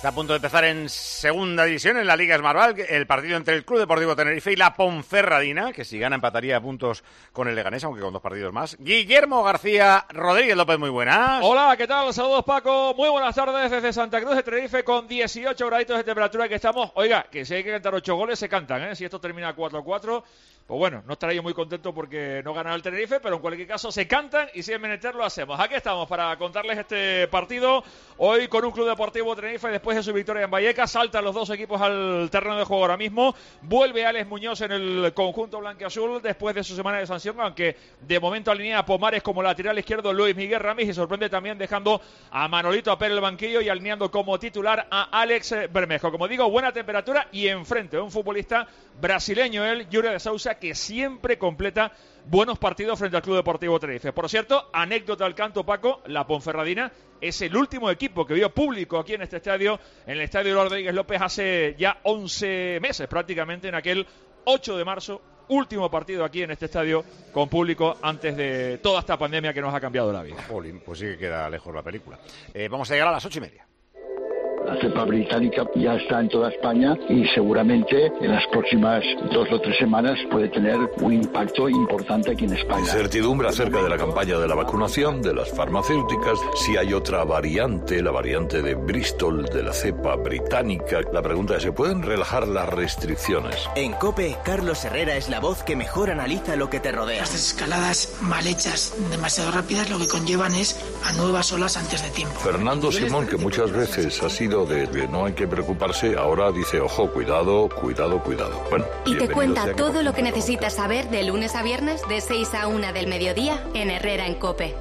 Está a punto de empezar en segunda división, en la Liga Smartbank, el partido entre el Club Deportivo Tenerife y la Ponferradina, que si gana empataría a puntos con el Leganés, aunque con 2 partidos más. Guillermo García Rodríguez López, muy buenas. Hola, ¿qué tal? Saludos, Paco. Muy buenas tardes desde Santa Cruz de Tenerife con 18 graditos de temperatura que estamos. Oiga, que si hay que cantar 8 goles, se cantan, ¿eh? Si esto termina 4-4, pues bueno, no estaré yo muy contento porque no gana el Tenerife, pero en cualquier caso se cantan y si es menester lo hacemos. Aquí estamos para contarles este partido. Hoy con un Club Deportivo Tenerife después de su victoria en Vallecas, saltan los dos equipos al terreno de juego ahora mismo. Vuelve Alex Muñoz en el conjunto blanquiazul después de su semana de sanción, aunque de momento alinea a Pomares como lateral izquierdo Luis Miguel Ramis y sorprende también dejando a Manolito Apel el banquillo y alineando como titular a Alex Bermejo. Como digo, buena temperatura y enfrente un futbolista brasileño, el Yuri de Sousa, que siempre completa buenos partidos frente al Club Deportivo Tenerife. Por cierto, anécdota al canto, Paco, la Ponferradina es el último equipo que vio público aquí en este estadio, en el estadio Rodríguez López, hace ya 11 meses prácticamente, en aquel 8 de marzo, último partido aquí en este estadio con público antes de toda esta pandemia que nos ha cambiado la vida. Jolín, pues sí que queda lejos la película. Vamos a llegar a las 8:30. La cepa británica ya está en toda España y seguramente en las próximas 2 o 3 semanas puede tener un impacto importante aquí en España. Incertidumbre acerca de la campaña de la vacunación, de las farmacéuticas, si hay otra variante, la variante de Bristol, de la cepa británica. La pregunta es, ¿se pueden relajar las restricciones? En COPE, Carlos Herrera es la voz que mejor analiza lo que te rodea. Las desescaladas mal hechas, demasiado rápidas, lo que conllevan es a nuevas olas antes de tiempo. Fernando Simón, que muchas veces ha sido de que no hay que preocuparse, ahora dice, ojo, cuidado. Bueno, y te cuenta todo lo que necesitas saber de lunes a viernes de 6 a 1 del mediodía en Herrera en COPE.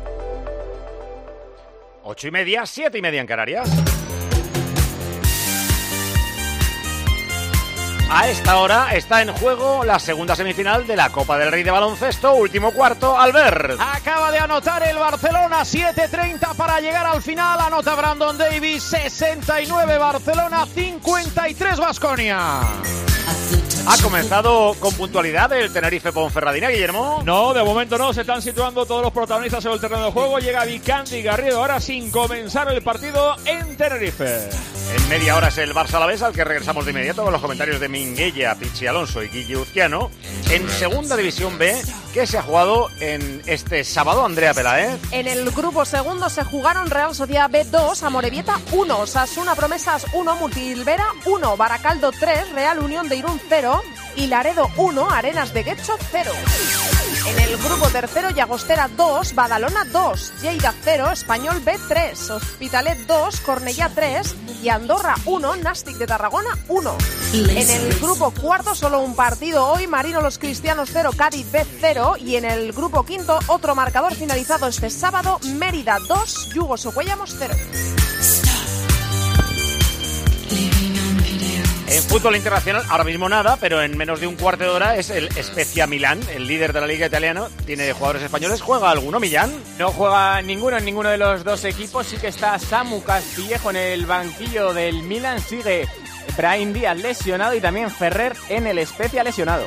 8:30, 7:30 en Canarias. A esta hora está en juego la segunda semifinal de la Copa del Rey de baloncesto, último cuarto, Albert. Acaba de anotar el Barcelona, 7:30 para llegar al final, anota Brandon Davis, 69 Barcelona, 53 Baskonia. ¿Ha comenzado con puntualidad el Tenerife Ponferradina, Guillermo? No, de momento no, se están situando todos los protagonistas en el terreno de juego. Llega Vicandi Garrido ahora sin comenzar el partido en Tenerife. En media hora es el Barça Alavés, al que regresamos de inmediato con los comentarios de Minguella, Pichi Alonso y Guille Uzquiano. En segunda división B, que se ha jugado en este sábado, Andrea Peláez. En el grupo segundo se jugaron Real Sociedad B 2, Amorebieta 1, Osasuna Promesas 1, Multilvera 1, Baracaldo 3, Real Unión de Irún 0 y Laredo 1, Arenas de Guecho 0. En el grupo tercero, Llagostera 2, Badalona 2, Lleida 0, Español B 3, Hospitalet 2, Cornellá 3 y Andorra 1, Nàstic de Tarragona 1. En el grupo cuarto, solo un partido hoy, Marino Los Cristianos 0, Cádiz B 0 y en el grupo quinto, otro marcador finalizado este sábado, Mérida 2, Yugo Socuellamos 0. En fútbol internacional, ahora mismo nada, pero en menos de un cuarto de hora es el Spezia Milán, el líder de la liga italiana. Tiene jugadores españoles. ¿Juega alguno, Millán? No juega ninguno en ninguno de los dos equipos. Sí que está Samu Castillejo en el banquillo del Milan. Sigue Brahim Díaz lesionado y también Ferrer en el Spezia lesionado.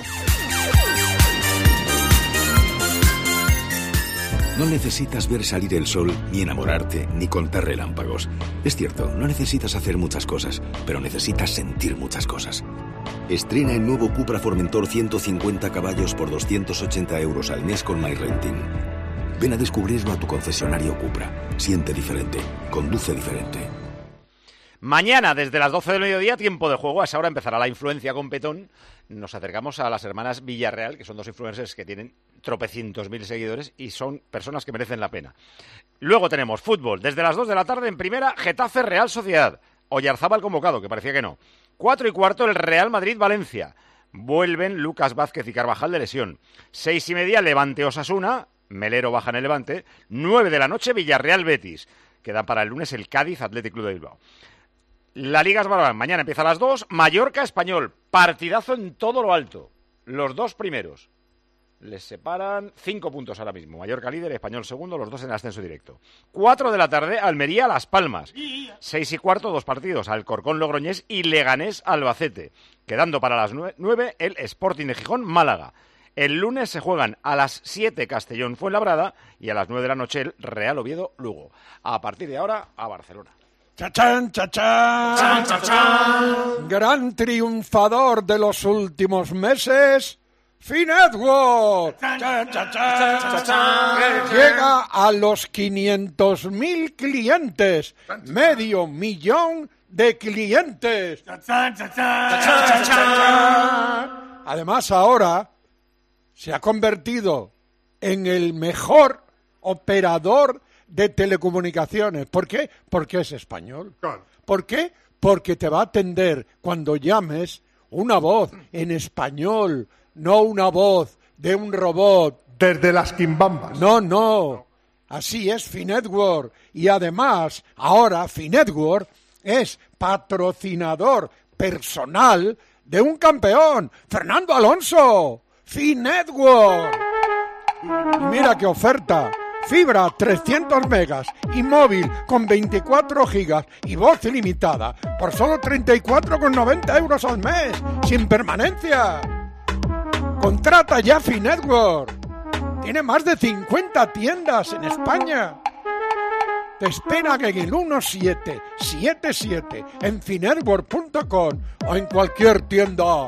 No necesitas ver salir el sol, ni enamorarte, ni contar relámpagos. Es cierto, no necesitas hacer muchas cosas, pero necesitas sentir muchas cosas. Estrena el nuevo Cupra Formentor 150 caballos por 280 euros al mes con MyRenting. Ven a descubrirlo a tu concesionario Cupra. Siente diferente, conduce diferente. Mañana, desde las 12 del mediodía, tiempo de juego. A esa hora empezará la influencia con Petón. Nos acercamos a las hermanas Villarreal, que son dos influencers que tienen tropecientos mil seguidores y son personas que merecen la pena. Luego tenemos fútbol. Desde las 2 de la tarde, en primera, Getafe Real Sociedad. Oyarzábal convocado, que parecía que no. 4:15, el Real Madrid-Valencia. Vuelven Lucas Vázquez y Carvajal de lesión. 6:30, Levante Osasuna. Melero baja en el Levante. 9 de la noche, Villarreal Betis. Queda para el lunes el Cádiz Athletic Club de Bilbao. La Liga Smartbank mañana empieza a las 2. Mallorca Español. Partidazo en todo lo alto. Los dos primeros. Les separan 5 puntos ahora mismo. Mallorca líder, Español segundo, los dos en ascenso directo. 4 de la tarde, Almería Las Palmas. 6:15, 2 partidos. Alcorcón Logroñés y Leganés Albacete. Quedando para las 9 el Sporting de Gijón Málaga. El lunes se juegan a las 7 Castellón Fuenlabrada y a las 9 de la noche el Real Oviedo Lugo. A partir de ahora, a Barcelona. ¡Chachán, chachán! ¡Chan, chachán! Gran triunfador de los últimos meses, Finetwork. ¡Chan, chachán! Llega a los 500.000 clientes, 500.000 de clientes. Además, ahora se ha convertido en el mejor operador de telecomunicaciones. ¿Por qué? Porque es español. ¿Por qué? Porque te va a atender cuando llames una voz en español, no una voz de un robot. Desde las quimbambas. No. Así es Finetwork. Y además, ahora Finetwork es patrocinador personal de un campeón, Fernando Alonso. Finetwork. Mira qué oferta. Fibra 300 megas y móvil con 24 gigas y voz ilimitada por solo 34,90 euros al mes, sin permanencia. Contrata ya Finetwork. Tiene más de 50 tiendas en España. Te espera en el 1777 en finetwork.com o en cualquier tienda.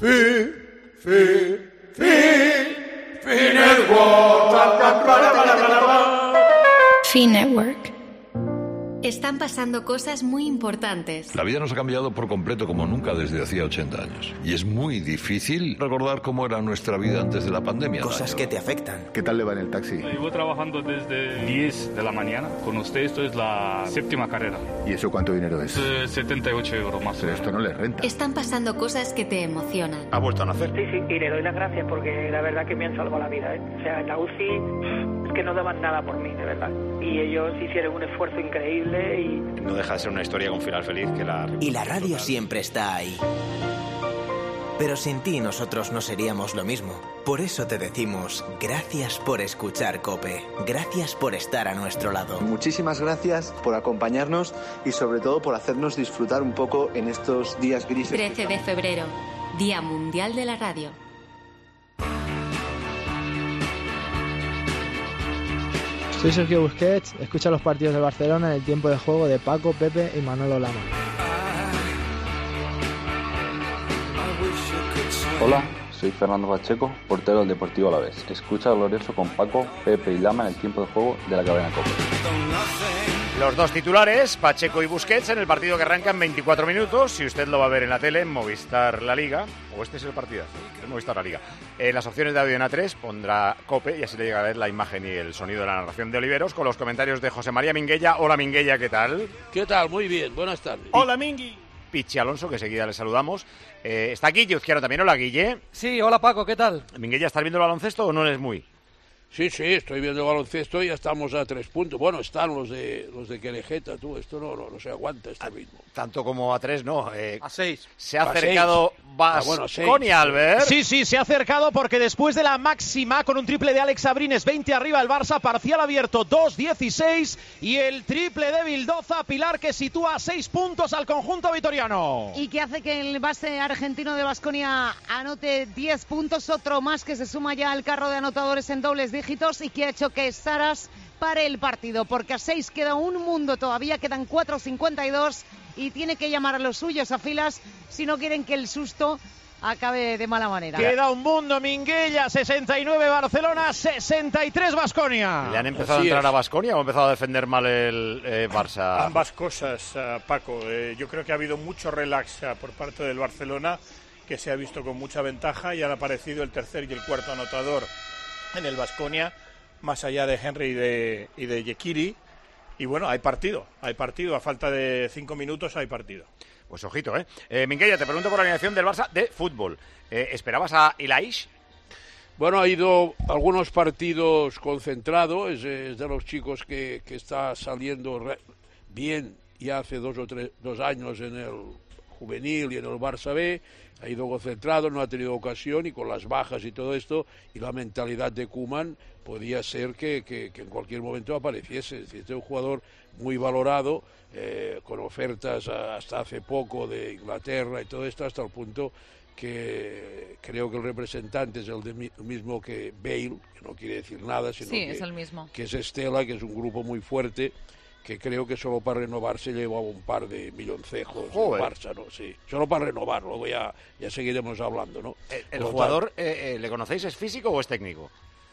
Finetwork. Están pasando cosas muy importantes. La vida nos ha cambiado por completo como nunca desde hacía 80 años. Y es muy difícil recordar cómo era nuestra vida antes de la pandemia. Cosas que te afectan. ¿Qué tal le va en el taxi? Llevo trabajando desde 10 de la mañana. Con usted esto es la 7ª carrera. ¿Y eso cuánto dinero es? 78 euros más. Pero esto no le renta. Están pasando cosas que te emocionan. Ha vuelto a nacer. Sí, y le doy las gracias porque la verdad que me han salvado la vida, ¿eh? O sea, en la UCI es que no daban nada por mí, de verdad. Y ellos hicieron un esfuerzo increíble y... No deja de ser una historia con final feliz que la... Y la radio siempre está ahí. Pero sin ti nosotros no seríamos lo mismo. Por eso te decimos gracias por escuchar COPE. Gracias por estar a nuestro lado. Muchísimas gracias por acompañarnos y sobre todo por hacernos disfrutar un poco en estos días grises. 13 de febrero, Día Mundial de la Radio. Soy Sergio Busquets, escucha los partidos del Barcelona en el tiempo de juego de Paco, Pepe y Manolo Lama. Hola, soy Fernando Pacheco, portero del Deportivo Alavés. Escucha Glorioso con Paco, Pepe y Lama en el tiempo de juego de la cadena COPE. Los dos titulares, Pacheco y Busquets, en el partido que arranca en 24 minutos. Si usted lo va a ver en la tele, en Movistar La Liga, o este es el partidazo, en Movistar La Liga. En las opciones de audio en A3 pondrá COPE y así le llega a ver la imagen y el sonido de la narración de Oliveros con los comentarios de José María Minguella. Hola Minguella, ¿qué tal? ¿Qué tal? Muy bien, buenas tardes. Hola Mingui. Pichi Alonso, que enseguida le saludamos. Está Guille Uzquiano también. Hola Guille. Sí, hola Paco, ¿qué tal? Minguella, ¿estás viendo el baloncesto o no eres muy...? Sí, estoy viendo el baloncesto y ya estamos a 3 puntos. Bueno, están los de Querejeta, tú, esto no se aguanta este ritmo. Tanto como a 3, no. A 6. Se ha acercado Baskonia, Albert. Sí, se ha acercado porque después de la máxima, con un triple de Alex Abrines, 20 arriba el Barça, parcial abierto 2-16, y el triple de Vildoza, Pilar, que sitúa a 6 puntos al conjunto vitoriano. Y que hace que el base argentino de Baskonia anote 10 puntos, otro más que se suma ya al carro de anotadores en dobles dígitos y que ha hecho que Saras pare el partido, porque a 6 queda un mundo todavía, quedan 4:52 y tiene que llamar a los suyos a filas si no quieren que el susto acabe de mala manera. Queda un mundo, Minguella, 69 Barcelona, 63 Baskonia. ¿Le han empezado a entrar a Baskonia o ha empezado a defender mal el Barça? Ambas cosas, Paco. Yo creo que ha habido mucho relax por parte del Barcelona, que se ha visto con mucha ventaja y han aparecido el tercer y el cuarto anotador en el Baskonia, más allá de Henry y de Yekiri. Y bueno, hay partido, a falta de 5 minutos hay partido. Pues ojito, Minguella, te pregunto por la alineación del Barça de fútbol. ¿Esperabas a Ilaish? Bueno, ha ido algunos partidos concentrados, es de los chicos que está saliendo bien ya hace 2 años en el juvenil y en el Barça B. Ha ido concentrado, no ha tenido ocasión, y con las bajas y todo esto y la mentalidad de Koeman podía ser que en cualquier momento apareciese. Es decir, este es un jugador muy valorado, con ofertas hasta hace poco de Inglaterra y todo esto, hasta el punto que creo que el representante es el mismo que Bale, que no quiere decir nada, sino sí, es el mismo. Que es Estela, que es un grupo muy fuerte, que creo que solo para renovarse llevaba un par de milloncejos el Barça, ¿no? Sí, solo para renovar, luego ya seguiremos hablando, ¿no? ¿El jugador, le conocéis, es físico o es técnico?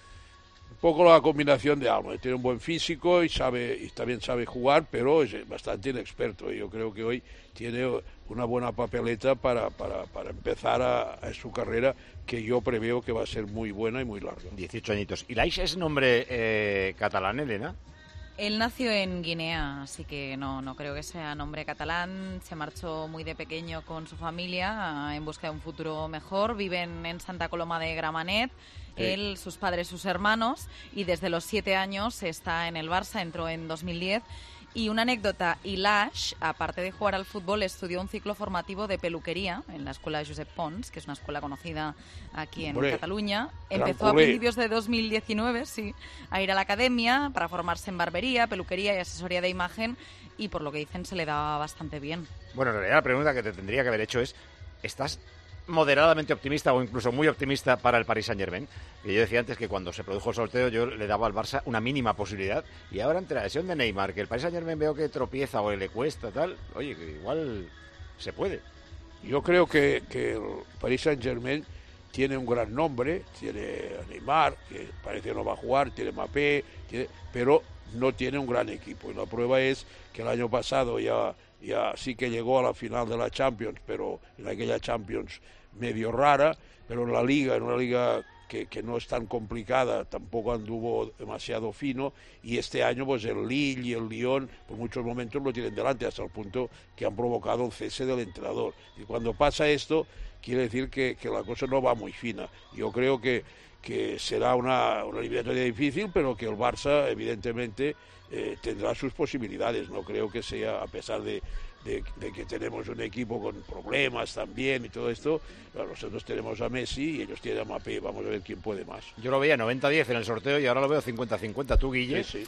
Un poco la combinación de algo, tiene un buen físico y también sabe jugar, pero es bastante inexperto, y yo creo que hoy tiene una buena papeleta para empezar a su carrera, que yo preveo que va a ser muy buena y muy larga. 18 añitos. ¿Y Laish es nombre catalán, Elena? Él nació en Guinea, así que no creo que sea nombre catalán. Se marchó muy de pequeño con su familia en busca de un futuro mejor. Viven en Santa Coloma de Gramenet. Sí. Él, sus padres, sus hermanos, y desde los 7 años está en el Barça, entró en 2010. Y una anécdota, Laish, aparte de jugar al fútbol, estudió un ciclo formativo de peluquería en la escuela Josep Pons, que es una escuela conocida aquí en Cataluña. Empezó a principios de 2019, a ir a la academia para formarse en barbería, peluquería y asesoría de imagen, y por lo que dicen se le daba bastante bien. Bueno, en realidad la pregunta que te tendría que haber hecho es, ¿estás moderadamente optimista o incluso muy optimista para el Paris Saint-Germain? Y yo decía antes que cuando se produjo el sorteo yo le daba al Barça una mínima posibilidad, y ahora entre la lesión de Neymar, que el Paris Saint-Germain veo que tropieza o le cuesta tal, oye, que igual se puede. Yo creo que el Paris Saint-Germain tiene un gran nombre, tiene a Neymar, que parece que no va a jugar, tiene Mbappé, pero no tiene un gran equipo, y la prueba es que el año pasado ya sí que llegó a la final de la Champions, pero en aquella Champions medio rara, pero en una liga que no es tan complicada, tampoco anduvo demasiado fino, y este año pues el Lille y el Lyon por muchos momentos lo tienen delante, hasta el punto que han provocado un cese del entrenador. Y cuando pasa esto, quiere decir que la cosa no va muy fina. Yo creo que será una eliminatoria difícil, pero que el Barça evidentemente tendrá sus posibilidades. No creo que sea, a pesar de que tenemos un equipo con problemas también y todo esto, bueno, nosotros tenemos a Messi y ellos tienen a Mbappé, vamos a ver quién puede más. Yo lo veía 90-10 en el sorteo y ahora lo veo 50-50. ¿Tú, Guille? Sí.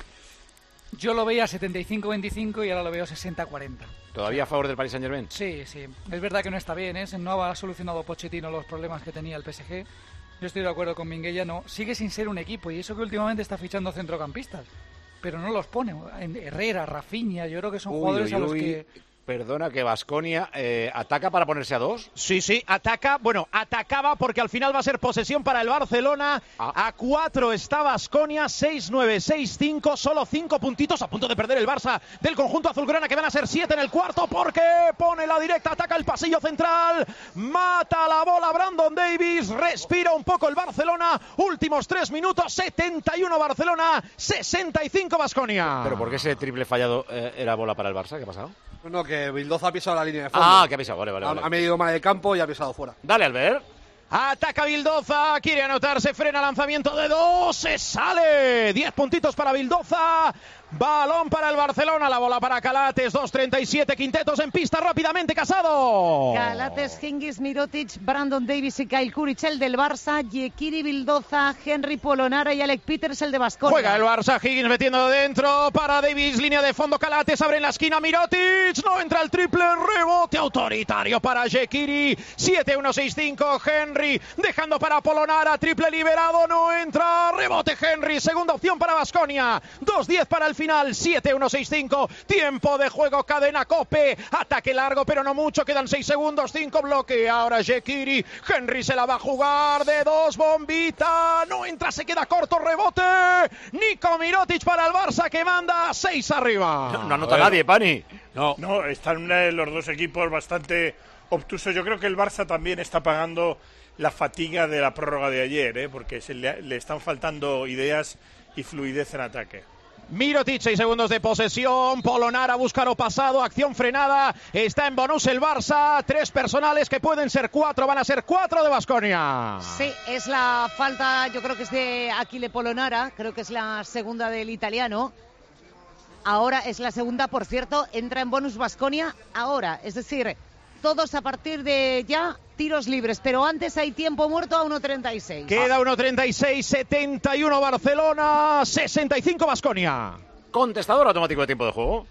Yo lo veía 75-25 y ahora lo veo 60-40. ¿Todavía a favor del Paris Saint-Germain? Sí. Es verdad que no está bien, no ha solucionado Pochettino los problemas que tenía el PSG. Yo estoy de acuerdo con Minguella, sigue sin ser un equipo, y eso que últimamente está fichando centrocampistas, pero no los pone. Herrera, Rafinha, yo creo que son jugadores a los que... Perdona, que Baskonia ataca para ponerse a 2. Sí, ataca. Bueno, atacaba porque al final va a ser posesión para el Barcelona. A 4 está Baskonia, 6-9, 6-5, solo 5 puntitos. A punto de perder el Barça del conjunto azulgrana, que van a ser 7 en el cuarto, porque pone la directa, ataca el pasillo central, mata la bola Brandon Davies, respira un poco el Barcelona. Últimos 3 minutos, 71 Barcelona, 65 Baskonia. ¿Pero por qué ese triple fallado era bola para el Barça? ¿Qué ha pasado? No, que Vildoza ha pisado la línea de fondo. Ah, que ha pisado, vale. Ha medido mal el campo y ha pisado fuera. Dale, Albert. Ataca Vildoza, quiere anotar, se frena, lanzamiento de 2, se sale. 10 puntitos para Vildoza. Balón para el Barcelona, la bola para Calates, 2:37, quintetos en pista, rápidamente Casado. Calates, Hingis, Mirotic, Brandon Davies y Kyle Kuric, el del Barça, Yekiri, Vildoza, Henry Polonara y Alec Peters, el de Baskonia. Juega el Barça, Higgins metiendo dentro para Davies, línea de fondo, Calates, abre en la esquina, Mirotic, no entra el triple, rebote autoritario para Yekiri, 7-1-6-5, Henry, dejando para Polonara, triple liberado, no entra, rebote Henry, segunda opción para Baskonia, 2:10 para el final, 7-1-6-5, tiempo de juego, cadena COPE, ataque largo pero no mucho, quedan 6 segundos, 5 bloque, ahora Yekiri, Henry se la va a jugar de 2, bombita, no entra, se queda corto, rebote, Nico Mirotic para el Barça, que manda 6 arriba. No anota nadie, Pani. No, están los dos equipos bastante obtusos. Yo creo que el Barça también está pagando la fatiga de la prórroga de ayer, porque le están faltando ideas y fluidez en ataque. Mirotic, 6 segundos de posesión, Polonara busca lo pasado, acción frenada, está en bonus el Barça, 3 personales que pueden ser 4, van a ser 4 de Baskonia. Sí, es la falta, yo creo que es de Achille Polonara, creo que es la segunda del italiano. Ahora es la segunda, por cierto, entra en bonus Baskonia ahora, es decir, todos a partir de ya tiros libres, pero antes hay tiempo muerto a 1:36. Queda 1:36, 71 Barcelona, 65 Baskonia. Contestador automático de tiempo de juego.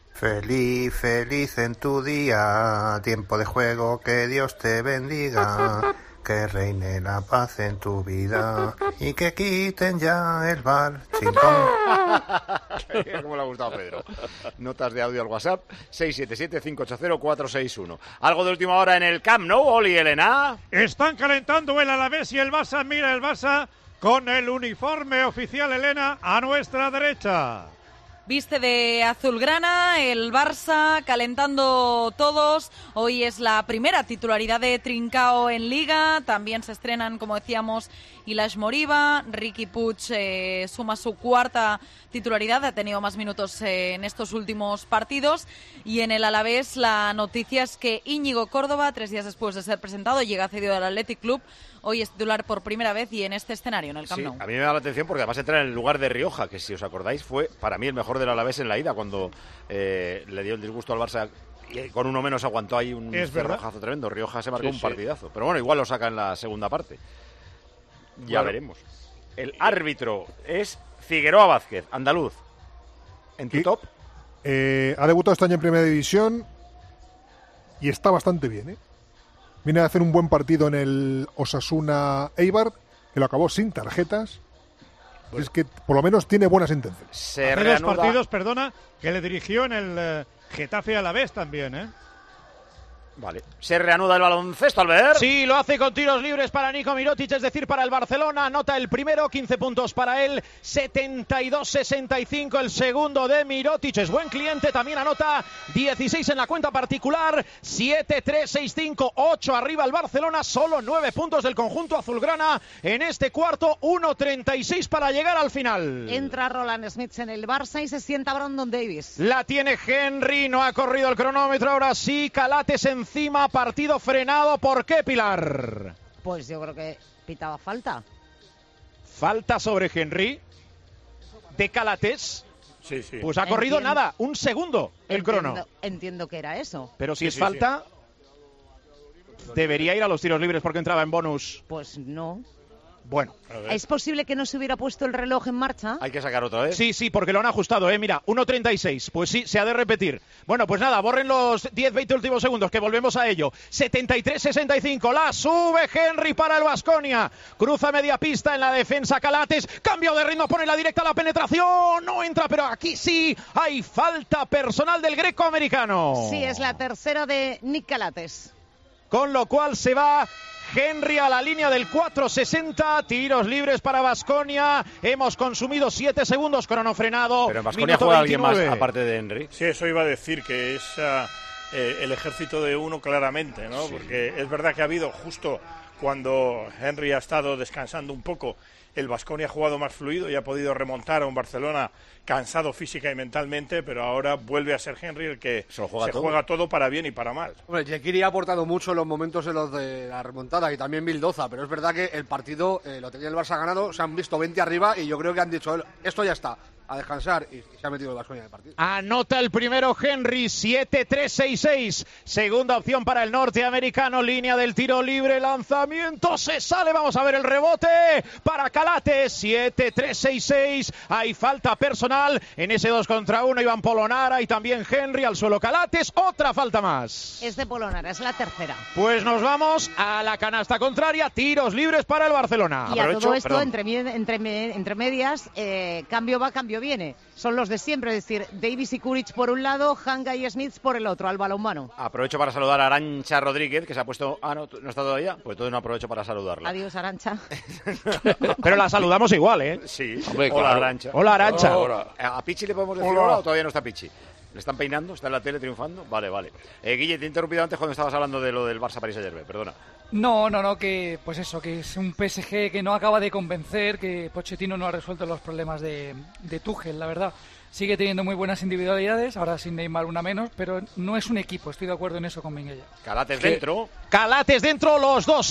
Feliz en tu día, tiempo de juego, que Dios te bendiga. que reine la paz en tu vida y que quiten ya el bar. Chimpón. ¿Cómo le ha gustado a Pedro? Notas de audio al WhatsApp 677-580-461. Algo de última hora en el Camp Nou, Oli, Elena. Están calentando el Alavés y el Barça. Mira el Barça con el uniforme oficial, Elena, a nuestra derecha. Viste de azulgrana el Barça, calentando todos. Hoy es la primera titularidad de Trincao en Liga. También se estrenan, como decíamos, Ilaix Moriba. Riqui Puig suma su cuarta titularidad. Ha tenido más minutos en estos últimos partidos. Y en el Alavés la noticia es que Íñigo Córdoba, 3 días después de ser presentado, llega cedido al Athletic Club. Hoy es titular por primera vez y en este escenario, en el Camp Nou. Sí, a mí me da la atención porque además entra en el lugar de Rioja, que si os acordáis fue para mí el mejor del Alavés en la ida, cuando le dio el disgusto al Barça y con uno menos aguantó ahí un cerrojazo tremendo. Rioja se marcó un partidazo, pero bueno, igual lo saca en la segunda parte. Ya veremos. El árbitro es Figueroa Vázquez, andaluz. ¿En tu top? Ha debutado este año en Primera División y está bastante bien, ¿eh? Viene a hacer un buen partido en el Osasuna Eibar, que lo acabó sin tarjetas. Bueno. Es que por lo menos tiene buenas intenciones. Hace 2 partidos, que le dirigió en el Getafe Alavés también, ¿eh? Vale. Se reanuda el baloncesto, Albert. Sí, lo hace con tiros libres para Nico Mirotic, es decir, para el Barcelona. Anota el primero, 15 puntos para él, 72-65 el segundo de Mirotic. Es buen cliente, también anota 16 en la cuenta particular, 7-3-6-5, 8 arriba el Barcelona. Solo 9 puntos del conjunto azulgrana en este cuarto, 1-36 para llegar al final. Entra Roland Smith en el Barça y se sienta Brandon Davis. La tiene Henry, no ha corrido el cronómetro, ahora sí, Calates encima, partido frenado. ¿Por qué, Pilar? Pues yo creo que pitaba falta. Falta sobre Henry de Calates. Sí, sí. Pues ha corrido nada, un segundo el crono. Entiendo que era eso. Pero si es falta, debería ir a los tiros libres porque entraba en bonus. Pues no. Bueno. ¿Es posible que no se hubiera puesto el reloj en marcha? Hay que sacar otra vez. Sí, porque lo han ajustado, mira, 1.36. Pues sí, se ha de repetir. Bueno, pues nada, borren los 10-20 últimos segundos, que volvemos a ello. 73-65, la sube Henry para el Baskonia. Cruza media pista en la defensa Calates. Cambio de ritmo, pone la directa a la penetración. No entra, pero aquí sí hay falta personal del greco-americano. Sí, es la tercera de Nick Calates. Con lo cual se va Henry a la línea del 4.60, tiros libres para Baskonia. Hemos consumido 7 segundos, crono frenado. Pero en Baskonia juega alguien más aparte de Henry. Sí, eso iba a decir, que es el ejército de uno claramente, ¿no? Sí. Porque es verdad que ha habido, justo cuando Henry ha estado descansando un poco, el Baskonia ha jugado más fluido y ha podido remontar a un Barcelona cansado física y mentalmente, pero ahora vuelve a ser Henry el que se juega todo para bien y para mal. Hombre, Yekiri ha aportado mucho en los momentos en los de la remontada y también Vildoza, pero es verdad que el partido lo tenía el Barça ganado, se han visto 20 arriba y yo creo que han dicho, esto ya está, a descansar, y se ha metido el Baskonia en el partido. Anota el primero Henry, 7-3-6-6, segunda opción para el norteamericano, línea del tiro libre, lanzamiento, se sale, vamos a ver el rebote para Calates, 7-3-6-6, hay falta personal en ese 2 contra 1, Iván Polonara y también Henry al suelo Calates, otra falta más. Es de Polonara, es la tercera. Pues nos vamos a la canasta contraria, tiros libres para el Barcelona. Y a todo esto, entre medias, cambio va, cambio viene. Son los de siempre, es decir, Davis y Kuric por un lado, Hanga y Smith por el otro, al balonmano. Aprovecho para saludar a Arantxa Rodríguez, que se ha puesto... no está todavía, pues entonces no aprovecho para saludarla. Adiós, Arantxa. Pero la saludamos igual, ¿eh? Sí. Hombre, hola, claro. Arantxa. Hola, Arantxa. ¿A Pichi le podemos decir hola o todavía no está Pichi? ¿Le están peinando? ¿Está en la tele triunfando? Vale. Guille, te he interrumpido antes cuando estabas hablando de lo del Barça París Saint-Germain, perdona. No, que pues eso, que es un PSG que no acaba de convencer, que Pochettino no ha resuelto los problemas de Tuchel, la verdad. Sigue teniendo muy buenas individualidades, ahora sin Neymar una menos, pero no es un equipo, estoy de acuerdo en eso con Minguella. Calates dentro. Calates dentro, los dos,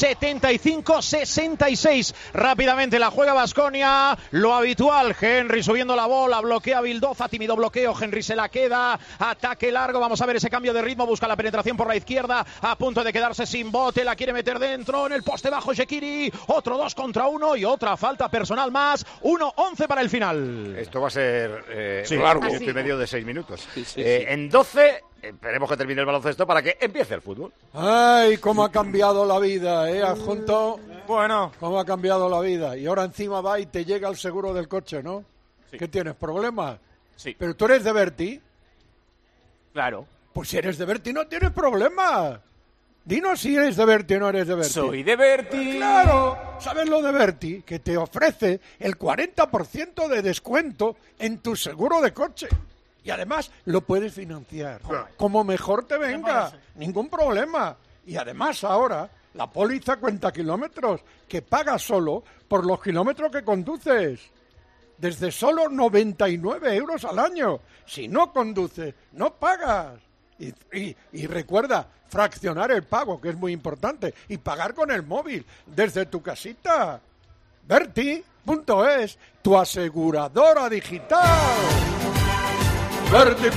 75-66. Rápidamente la juega Baskonia, lo habitual, Henry subiendo la bola, bloquea Vildoza, tímido bloqueo, Henry se la queda, ataque largo, vamos a ver ese cambio de ritmo, busca la penetración por la izquierda, a punto de quedarse sin bote, la quiere meter dentro, en el poste bajo Shekiri, otro 2 contra 1 y otra falta personal más, 1-11 para el final. Esto va a ser largo. Y medio de 6 minutos. En 12, esperemos que termine el baloncesto para que empiece el fútbol. Ay, cómo ha cambiado la vida, Adjunto. Bueno. Cómo ha cambiado la vida. Y ahora encima va y te llega el seguro del coche, ¿no? Sí. ¿Qué tienes, problemas? Sí. ¿Pero tú eres de Berti? Claro. Pues si eres de Berti no tienes problemas. Dinos si eres de Berti o no eres de Berti. Soy de Berti. Claro, ¿sabes lo de Berti? Que te ofrece el 40% de descuento en tu seguro de coche. Y además lo puedes financiar. Como mejor te venga. Ningún problema. Y además ahora la póliza cuenta kilómetros que pagas solo por los kilómetros que conduces. Desde solo 99 euros al año. Si no conduces, no pagas. Y recuerda, fraccionar el pago, que es muy importante, y pagar con el móvil, desde tu casita. Berti.es, tu aseguradora digital. Berti.es,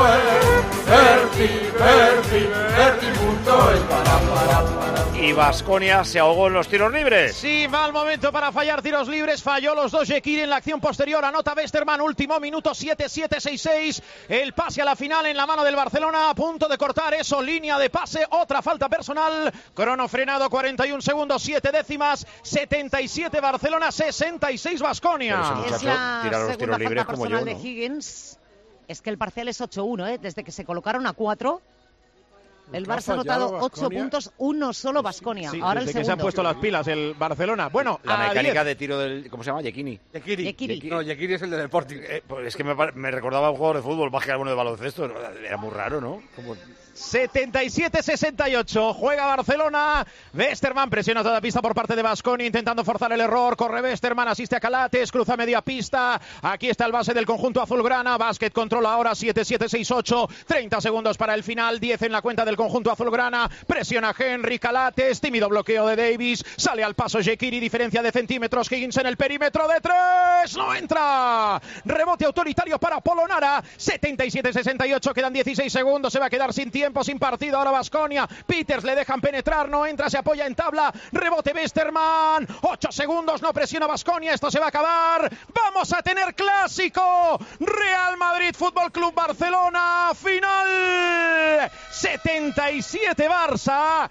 Berti.es, Y Baskonia se ahogó en los tiros libres. Sí, mal momento para fallar tiros libres. Falló los dos Yekiri en la acción posterior. Anota Westermann, último minuto, 7-7-6-6. El pase a la final en la mano del Barcelona. A punto de cortar eso, línea de pase. Otra falta personal. Crono frenado, 41 segundos, 7 décimas. 77 Barcelona, 66 Baskonia. Es la segunda falta personal de Higgins. Es que el parcial es 8-1, desde que se colocaron a 4. El Barça ha anotado 8 puntos, uno solo Baskonia. Sí, ahora el desde segundo. que se han puesto las pilas el Barcelona. Bueno, la mecánica 10. de tiro del... ¿Cómo se llama? Yekini. Yekiri. No, Yekiri es el de Sporting. Pues es que me recordaba a un jugador de fútbol más que alguno de baloncesto. Era muy raro, ¿no? Como... 77-68, juega Barcelona. Westermann presiona toda pista por parte de Baskonia, intentando forzar el error. Corre Westermann, asiste a Calates, cruza media pista. Aquí está el base del conjunto azulgrana. Básquet controla ahora, 7-7-6-8. 30 segundos para el final, 10 en la cuenta del conjunto azulgrana. Presiona Henry, Calates, tímido bloqueo de Davis. Sale al paso Yekiri, diferencia de centímetros. Higgins en el perímetro de 3, no entra. Rebote autoritario para Polonara. 77-68, quedan 16 segundos. Se va a quedar sin tiempo, sin partido ahora Baskonia. Peters le dejan penetrar, no entra, se apoya en tabla. Rebote Westermann. 8 segundos, no presiona Baskonia. Esto se va a acabar. Vamos a tener clásico. Real Madrid Fútbol Club Barcelona. Final. 77 Barça,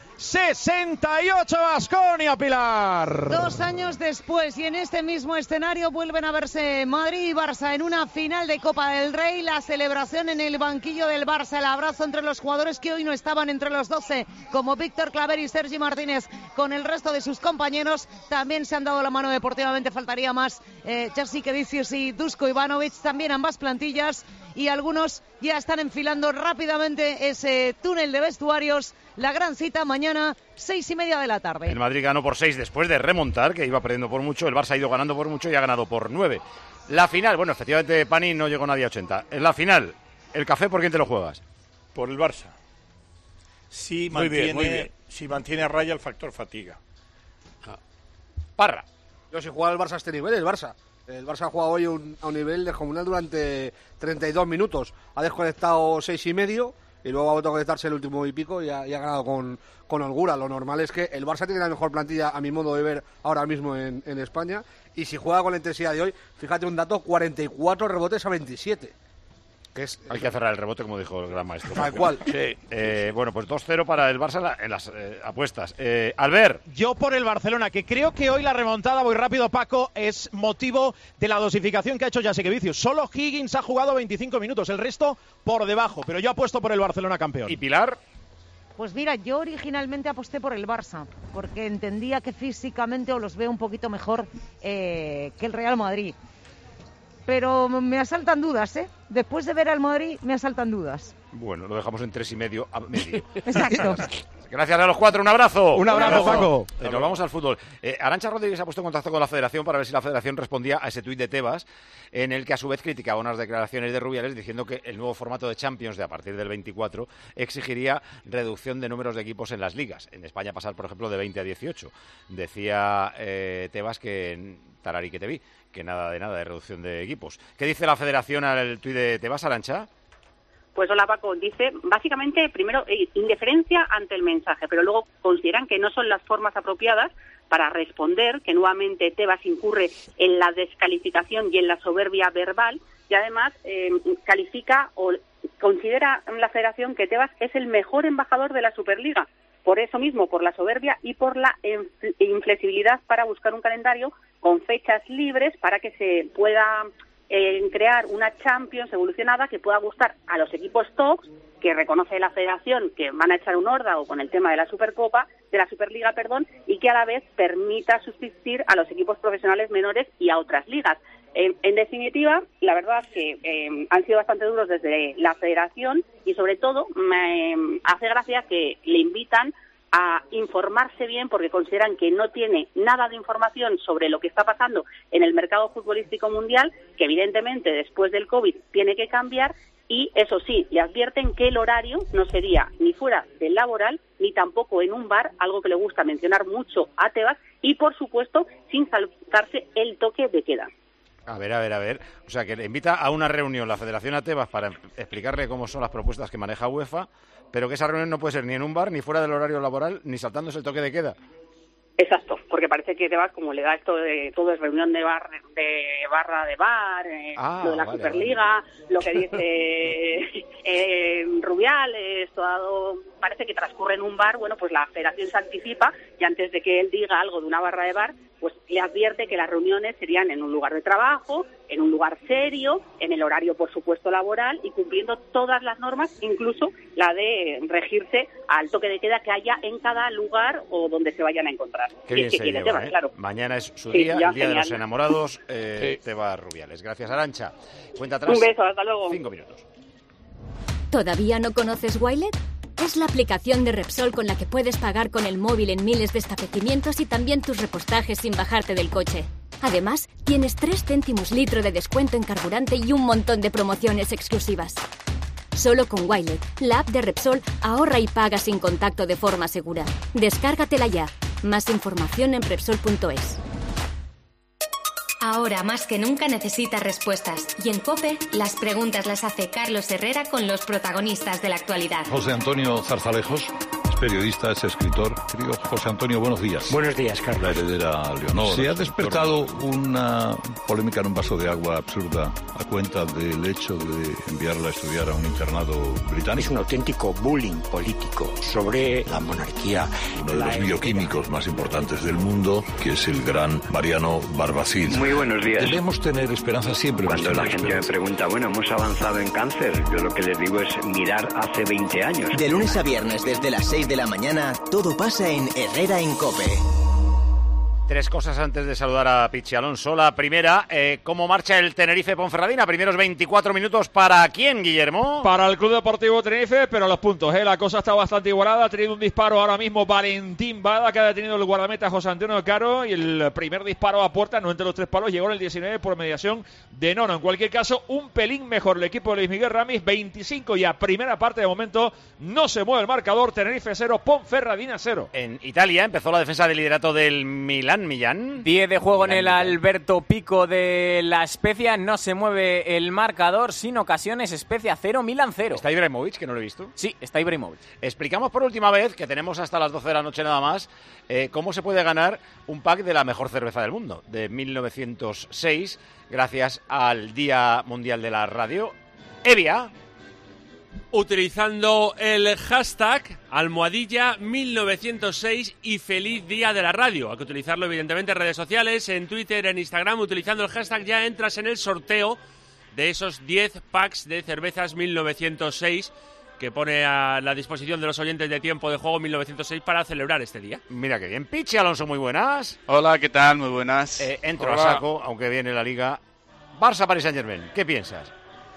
68 Baskonia, Pilar. 2 años después y en este mismo escenario vuelven a verse Madrid y Barça en una final de Copa del Rey. La celebración en el banquillo del Barça, el abrazo entre los jugadores que hoy no estaban entre los 12, como Víctor Claver y Sergi Martínez, con el resto de sus compañeros. También se han dado la mano deportivamente, faltaría más. Jerzy Kedicius y Dusko Ivanovic, también ambas plantillas, y algunos ya están enfilando rápidamente ese túnel de vestuarios. La gran cita mañana, 6:30 de la tarde. El Madrid ganó por 6 después de remontar, que iba perdiendo por mucho. El Barça ha ido ganando por mucho y ha ganado por 9. La final, bueno, efectivamente, Pani, no llegó nadie a 80. En la final, el café, ¿por quién te lo juegas? Por el Barça. Si mantiene a raya el factor fatiga. Parra. Yo si juega el Barça a este nivel, el Barça. El Barça ha jugado hoy a un nivel descomunal durante 32 minutos. Ha desconectado 6,5 y luego ha vuelto a conectarse el último y pico y ha ganado con holgura. Lo normal es que el Barça tiene la mejor plantilla, a mi modo de ver, ahora mismo en España. Y si juega con la intensidad de hoy, fíjate un dato, 44 rebotes a 27. Hay que cerrar el rebote, como dijo el gran maestro. Tal cual. Sí. Bueno, pues 2-0 para el Barça en las apuestas. Albert. Yo por el Barcelona, que creo que hoy la remontada, voy rápido, Paco, es motivo de la dosificación que ha hecho Jasikevičius. Solo Higgins ha jugado 25 minutos, el resto por debajo. Pero yo apuesto por el Barcelona campeón. ¿Y Pilar? Pues mira, yo originalmente aposté por el Barça, porque entendía que físicamente los veo un poquito mejor que el Real Madrid. Pero me asaltan dudas, ¿eh? Después de ver al Madrid, me asaltan dudas. Bueno, lo dejamos en 3,5 a medio. Exacto. Gracias a los 4, un abrazo. Un abrazo, Paco. Nos vamos al fútbol. Arantxa Rodríguez ha puesto en contacto con la Federación para ver si la Federación respondía a ese tuit de Tebas, en el que a su vez criticaba unas declaraciones de Rubiales diciendo que el nuevo formato de Champions de a partir del 24 exigiría reducción de números de equipos en las ligas. En España pasar, por ejemplo, de 20 a 18. Decía Tebas que Tarari que te vi, que nada de reducción de equipos. ¿Qué dice la Federación al tuit de Tebas, Arantxa? Pues hola Paco, dice básicamente primero indiferencia ante el mensaje, pero luego consideran que no son las formas apropiadas para responder, que nuevamente Tebas incurre en la descalificación y en la soberbia verbal, y además califica o considera la federación que Tebas es el mejor embajador de la Superliga. Por eso mismo, por la soberbia y por la inflexibilidad para buscar un calendario con fechas libres para que se pueda crear una Champions evolucionada que pueda gustar a los equipos top, que reconoce la federación que van a echar un órdago con el tema de la Supercopa, de la Superliga, y que a la vez permita subsistir a los equipos profesionales menores y a otras ligas. En definitiva, la verdad es que han sido bastante duros desde la federación y sobre todo me hace gracia que le invitan a informarse bien porque consideran que no tiene nada de información sobre lo que está pasando en el mercado futbolístico mundial, que evidentemente después del COVID tiene que cambiar, y eso sí, le advierten que el horario no sería ni fuera del laboral ni tampoco en un bar, algo que le gusta mencionar mucho a Tebas, y por supuesto sin saltarse el toque de queda. A ver. O sea, que le invita a una reunión la Federación a Tebas para explicarle cómo son las propuestas que maneja UEFA, pero que esa reunión no puede ser ni en un bar, ni fuera del horario laboral, ni saltándose el toque de queda. Exacto, porque parece que Tebas, como le da esto de todo es reunión de barra de bar, lo de la Superliga, lo que dice Rubiales, todo parece que transcurre en un bar. Bueno, pues la federación se anticipa y antes de que él diga algo de una barra de bar, pues le advierte que las reuniones serían en un lugar de trabajo, en un lugar serio, en el horario, por supuesto, laboral y cumpliendo todas las normas, incluso la de regirse al toque de queda que haya en cada lugar o donde se vayan a encontrar. Qué bien se lleva, Tebas, claro. Mañana es su Sí, día, ya, el día de los genial. enamorados, Tebas Rubiales. Gracias, Arantxa. Cuenta atrás. Un beso, hasta luego. 5 minutos. ¿Todavía no conoces Wilet? Es la aplicación de Repsol con la que puedes pagar con el móvil en miles de establecimientos y también tus repostajes sin bajarte del coche. Además, tienes 3 céntimos litro de descuento en carburante y un montón de promociones exclusivas. Solo con Wilet, la app de Repsol, ahorra y paga sin contacto de forma segura. Descárgatela ya. Más información en Repsol.es. Ahora más que nunca necesitas respuestas. Y en COPE, las preguntas las hace Carlos Herrera con los protagonistas de la actualidad. José Antonio Zarzalejos, es periodista, es escritor. Querido José Antonio, buenos días. Buenos días, Carlos. La heredera Leonor. Se ha despertado una polémica en un vaso de agua absurda a cuenta del hecho de enviarla a estudiar a un internado británico. Es un auténtico bullying político sobre la monarquía. Uno de los bioquímicos más importantes del mundo, que es el gran Mariano Barbacid. Muy buenos días. Debemos tener esperanza siempre. Cuando la gente me pregunta, bueno, hemos avanzado en cáncer, yo lo que les digo es mirar hace 20 años. De lunes a viernes desde las 6 de la mañana, todo pasa en Herrera en COPE. 3 cosas antes de saludar a Pichi Alonso. La primera, ¿cómo marcha el Tenerife-Ponferradina? Primeros 24 minutos, ¿para quién, Guillermo? Para el Club Deportivo Tenerife, pero los puntos, la cosa está bastante igualada. Ha tenido un disparo ahora mismo Valentín Bada, que ha detenido el guardameta José Antonio Caro, y el primer disparo a puerta, no entre los 3 palos, llegó en el 19 por mediación de Nono. En cualquier caso, un pelín mejor el equipo de Luis Miguel Ramis, 25 ya, primera parte de momento, no se mueve el marcador, Tenerife 0, Ponferradina 0. En Italia empezó la defensa de liderato del Millán. 10 de juego en el Alberto Pico de la Spezia, no se mueve el marcador, sin ocasiones, Spezia 0, Milan 0. ¿Está Ibrahimovic, que no lo he visto? Sí, está Ibrahimovic. Explicamos por última vez, que tenemos hasta las 12 de la noche nada más, cómo se puede ganar un pack de la mejor cerveza del mundo, de 1906, gracias al Día Mundial de la Radio. Evia. Utilizando el hashtag #1906 y feliz día de la radio. Hay que utilizarlo evidentemente en redes sociales, en Twitter, en Instagram. Utilizando el hashtag ya entras en el sorteo de esos 10 packs de cervezas 1906 que pone a la disposición de los oyentes de Tiempo de Juego 1906 para celebrar este día. Mira qué bien. Pichi Alonso, muy buenas. Hola, ¿qué tal? Muy buenas. Entro Hola. a saco, aunque viene la Liga. Barça-Paris Saint-Germain, ¿qué piensas?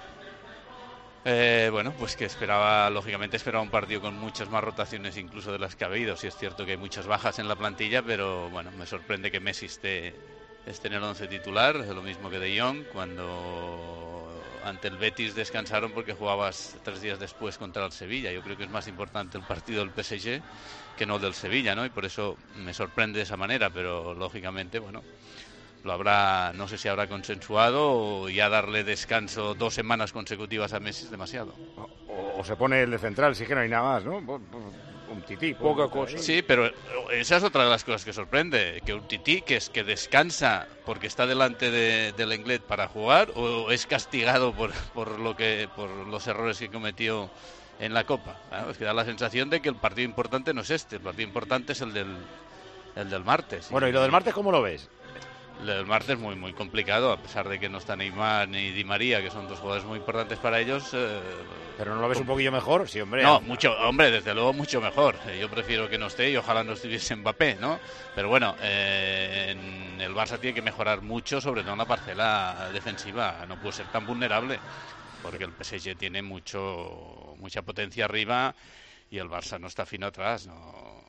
Bueno, pues que esperaba un partido con muchas más rotaciones incluso de las que ha habido. Sí es cierto que hay muchas bajas en la plantilla, pero bueno, me sorprende que Messi esté en el 11 titular, lo mismo que De Jong, cuando ante el Betis descansaron porque jugabas 3 días después contra el Sevilla. Yo creo que es más importante el partido del PSG que no el del Sevilla, ¿no? Y por eso me sorprende de esa manera, pero lógicamente, bueno, lo habrá, no sé si habrá consensuado, o ya darle descanso 2 semanas consecutivas a Messi es demasiado. O se pone el de central, sí que no hay nada más, ¿no? un tití. Poca cosa. Sí, pero esa es otra de las cosas que sorprende, que un tití que descansa porque está delante del Lenglet para jugar, o es castigado por los errores que cometió en la Copa. Claro, es que da la sensación de que el partido importante no es este, el partido importante es el del martes. Bueno, ¿y lo del martes cómo lo ves? Lo del martes muy muy complicado, a pesar de que no está Neymar ni Di María, que son dos jugadores muy importantes para ellos. ¿Pero no lo ves un poquillo mejor? Sí, hombre. No, desde luego mucho mejor. Yo prefiero que no esté y ojalá no estuviese Mbappé, ¿no? Pero bueno, en el Barça tiene que mejorar mucho, sobre todo en la parcela defensiva. No puede ser tan vulnerable, porque el PSG tiene mucha potencia arriba y el Barça no está fino atrás, no.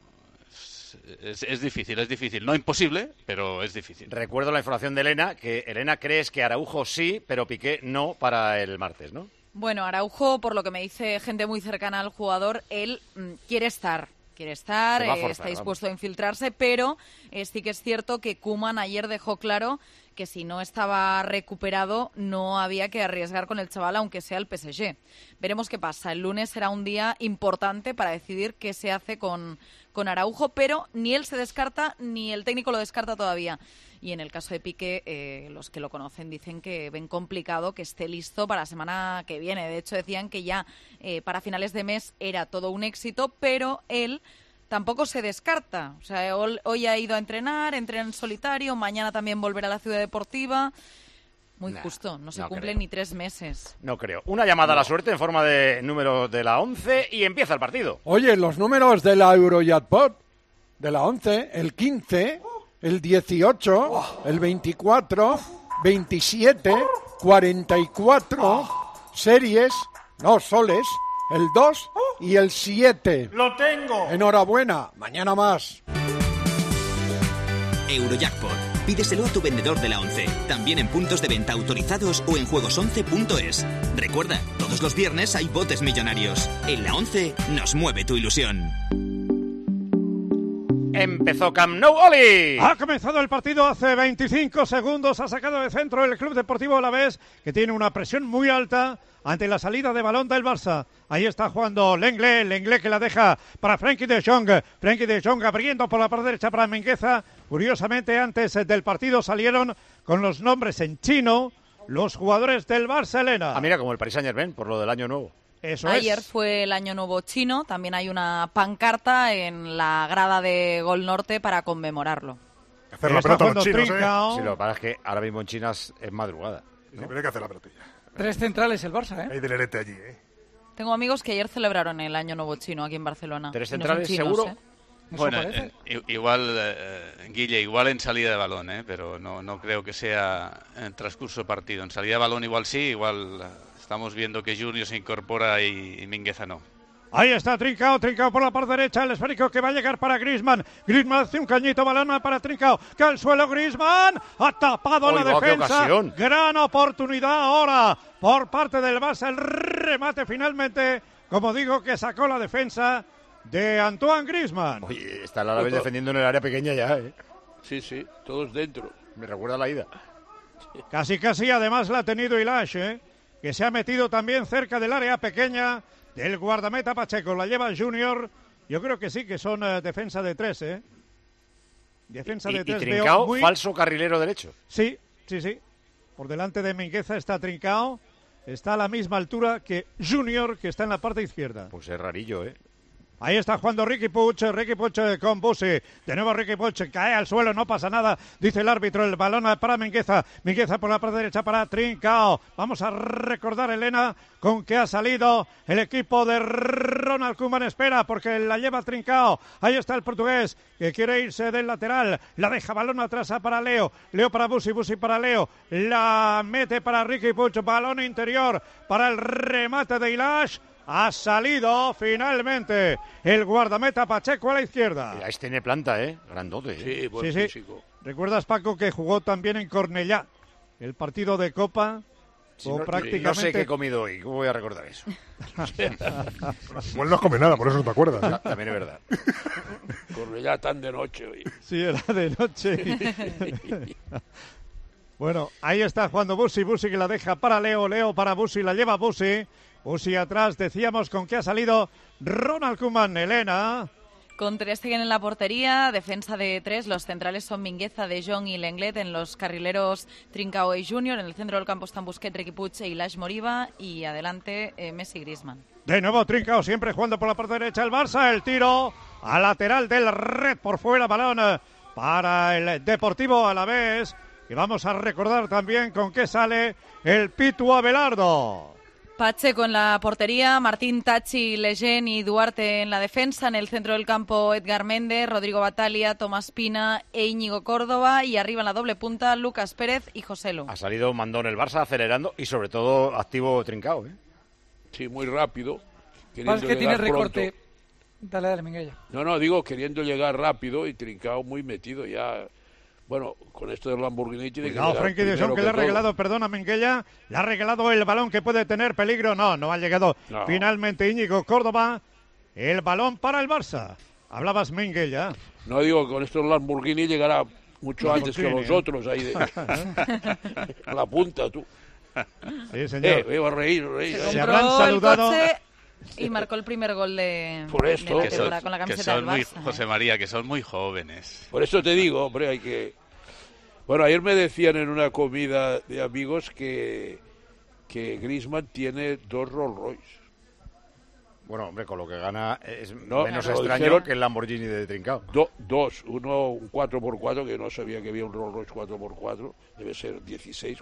Es difícil, no imposible, pero es difícil. Recuerdo la información de Elena, que Elena crees que Araujo sí, pero Piqué no para el martes, ¿no? Bueno, Araujo, por lo que me dice gente muy cercana al jugador, él quiere estar, está dispuesto a infiltrarse, pero sí que es cierto que Koeman ayer dejó claro que si no estaba recuperado no había que arriesgar con el chaval, aunque sea el PSG. Veremos qué pasa. El lunes será un día importante para decidir qué se hace con Araujo, pero ni él se descarta ni el técnico lo descarta todavía. Y en el caso de Piqué, los que lo conocen dicen que ven complicado que esté listo para la semana que viene. De hecho, decían que ya para finales de mes era todo un éxito, pero él tampoco se descarta. O sea, hoy ha ido a entrena en solitario, mañana también volverá a la ciudad deportiva. Muy justo, no se cumplen ni 3 meses. No creo. Una llamada a la suerte en forma de número de la 11 y empieza el partido. Oye, los números de la Eurojackpot, de la 11, el 15, el 18, el 24, 27, 44, series, no soles, el 2 y el 7. ¡Lo tengo! Enhorabuena, mañana más. Eurojackpot. Pídeselo a tu vendedor de la 11, también en puntos de venta autorizados o en juegos11.es. Recuerda, todos los viernes hay botes millonarios. En la 11 nos mueve tu ilusión. Empezó Camp Nou, Oli. Ha comenzado el partido hace 25 segundos. Ha sacado de centro el Club Deportivo Alavés, que tiene una presión muy alta ante la salida de balón del Barça. Ahí está jugando Lenglet que la deja para Frenkie de Jong. Frenkie de Jong abriendo por la parte derecha para Mingueza. Curiosamente, antes del partido salieron con los nombres en chino los jugadores del Barça, Elena. Ah, mira, como el Paris Saint-Germain, por lo del Año Nuevo. Ayer fue el Año Nuevo chino. También hay una pancarta en la grada de Gol Norte para conmemorarlo. Hacer la pelota a los chinos, Sí, lo que pasa es que ahora mismo en China es madrugada, ¿no? Sí, pero hay que hacer la pelotilla. 3 centrales el Barça, ¿eh? Hay delerete allí, Tengo amigos que ayer celebraron el Año Nuevo chino aquí en Barcelona. 3 centrales, chinos, ¿seguro? Bueno, igual, Guille, igual en salida de balón, pero no creo que sea en transcurso de partido. En salida de balón igual sí, igual estamos viendo que Junior se incorpora y Mingueza no. Ahí está Trincao por la parte derecha, el esférico que va a llegar para Griezmann. Griezmann hace un cañito, balón para Trincao, que al suelo Griezmann, ha tapado la defensa. Gran oportunidad ahora por parte del Barça, el remate finalmente, como digo, que sacó la defensa de Antoine Griezmann. Oye, está el Alavés defendiendo en el área pequeña ya, Sí, todos dentro. Me recuerda la ida. Casi, además la ha tenido Ilaix, que se ha metido también cerca del área pequeña del guardameta Pacheco. La lleva Junior. Yo creo que sí, que son defensa de 3, Defensa de 3. Y Trincao, falso carrilero derecho. Sí. Por delante de Mingueza está Trincao. Está a la misma altura que Junior, que está en la parte izquierda. Pues es rarillo, Ahí está jugando Riqui Puig con Busi. De nuevo Riqui Puig, cae al suelo, no pasa nada, dice el árbitro. El balón para Mingueza por la parte derecha para Trincao. Vamos a recordar, Elena, con que ha salido el equipo de Ronald Koeman. Espera, porque la lleva Trincao. Ahí está el portugués, que quiere irse del lateral. La deja balón atrás para Leo para Busi para Leo. La mete para Riqui Puig, balón interior para el remate de Ilaix. Ha salido finalmente el guardameta Pacheco a la izquierda. Ilaix tiene planta, grandote. Sí, buen físico. ¿Recuerdas, Paco, que jugó también en Cornellá el partido de Copa? Prácticamente... No sé qué he comido hoy, ¿cómo voy a recordar eso? Igual no has comido nada, por eso no te acuerdas. También es verdad. Cornellá tan de noche hoy. Sí, era de noche. Bueno, ahí está jugando Busi que la deja para Leo para Busi, la lleva Busi, Busi atrás, decíamos con qué ha salido Ronald Koeman. Elena. Con Ter Stegen en la portería, defensa de 3, los centrales son Mingueza, De Jong y Lenglet, en los carrileros Trincao y Junior, en el centro del campo están Busquets, Riqui Puig e Ilaix Moriba y adelante Messi y Griezmann. De nuevo Trincao, siempre jugando por la parte derecha el Barça, el tiro a lateral del red por fuera, balón para el Deportivo Alavés. Y vamos a recordar también con qué sale el Pitu Abelardo. Pacheco en la portería, Martín Tachi, Lejeune y Duarte en la defensa, en el centro del campo Edgar Méndez, Rodrigo Batalia, Tomás Pina e Íñigo Córdoba y arriba en la doble punta Lucas Pérez y Joselu. Ha salido mandón el Barça acelerando y sobre todo activo Trincao, ¿eh? Sí, muy rápido. Más que tiene recorte. Dale, Minguella. No, digo, queriendo llegar rápido y Trincao muy metido ya. Bueno, con esto del Lamborghini tiene que llegar. Frenkie de Jong que le ha regalado, perdona Minguella, le ha regalado el balón que puede tener peligro. No ha llegado finalmente Íñigo Córdoba. El balón para el Barça. Hablabas Minguella. No, digo, con esto del Lamborghini llegará mucho antes que los otros ahí a la punta, tú. Sí, señor. Iba a reír. Se habrán saludado. Y marcó el primer gol de la temporada con la camiseta del Barça. José María, que son muy jóvenes. Por eso te digo, hombre, hay que... Bueno, ayer me decían en una comida de amigos que Griezmann tiene 2 Rolls Royce. Bueno, hombre, con lo que gana es No, menos lo extraño dijeron que el Lamborghini de Trincao. Dos, uno un 4x4, que no sabía que había un Rolls Royce 4x4, debe ser 16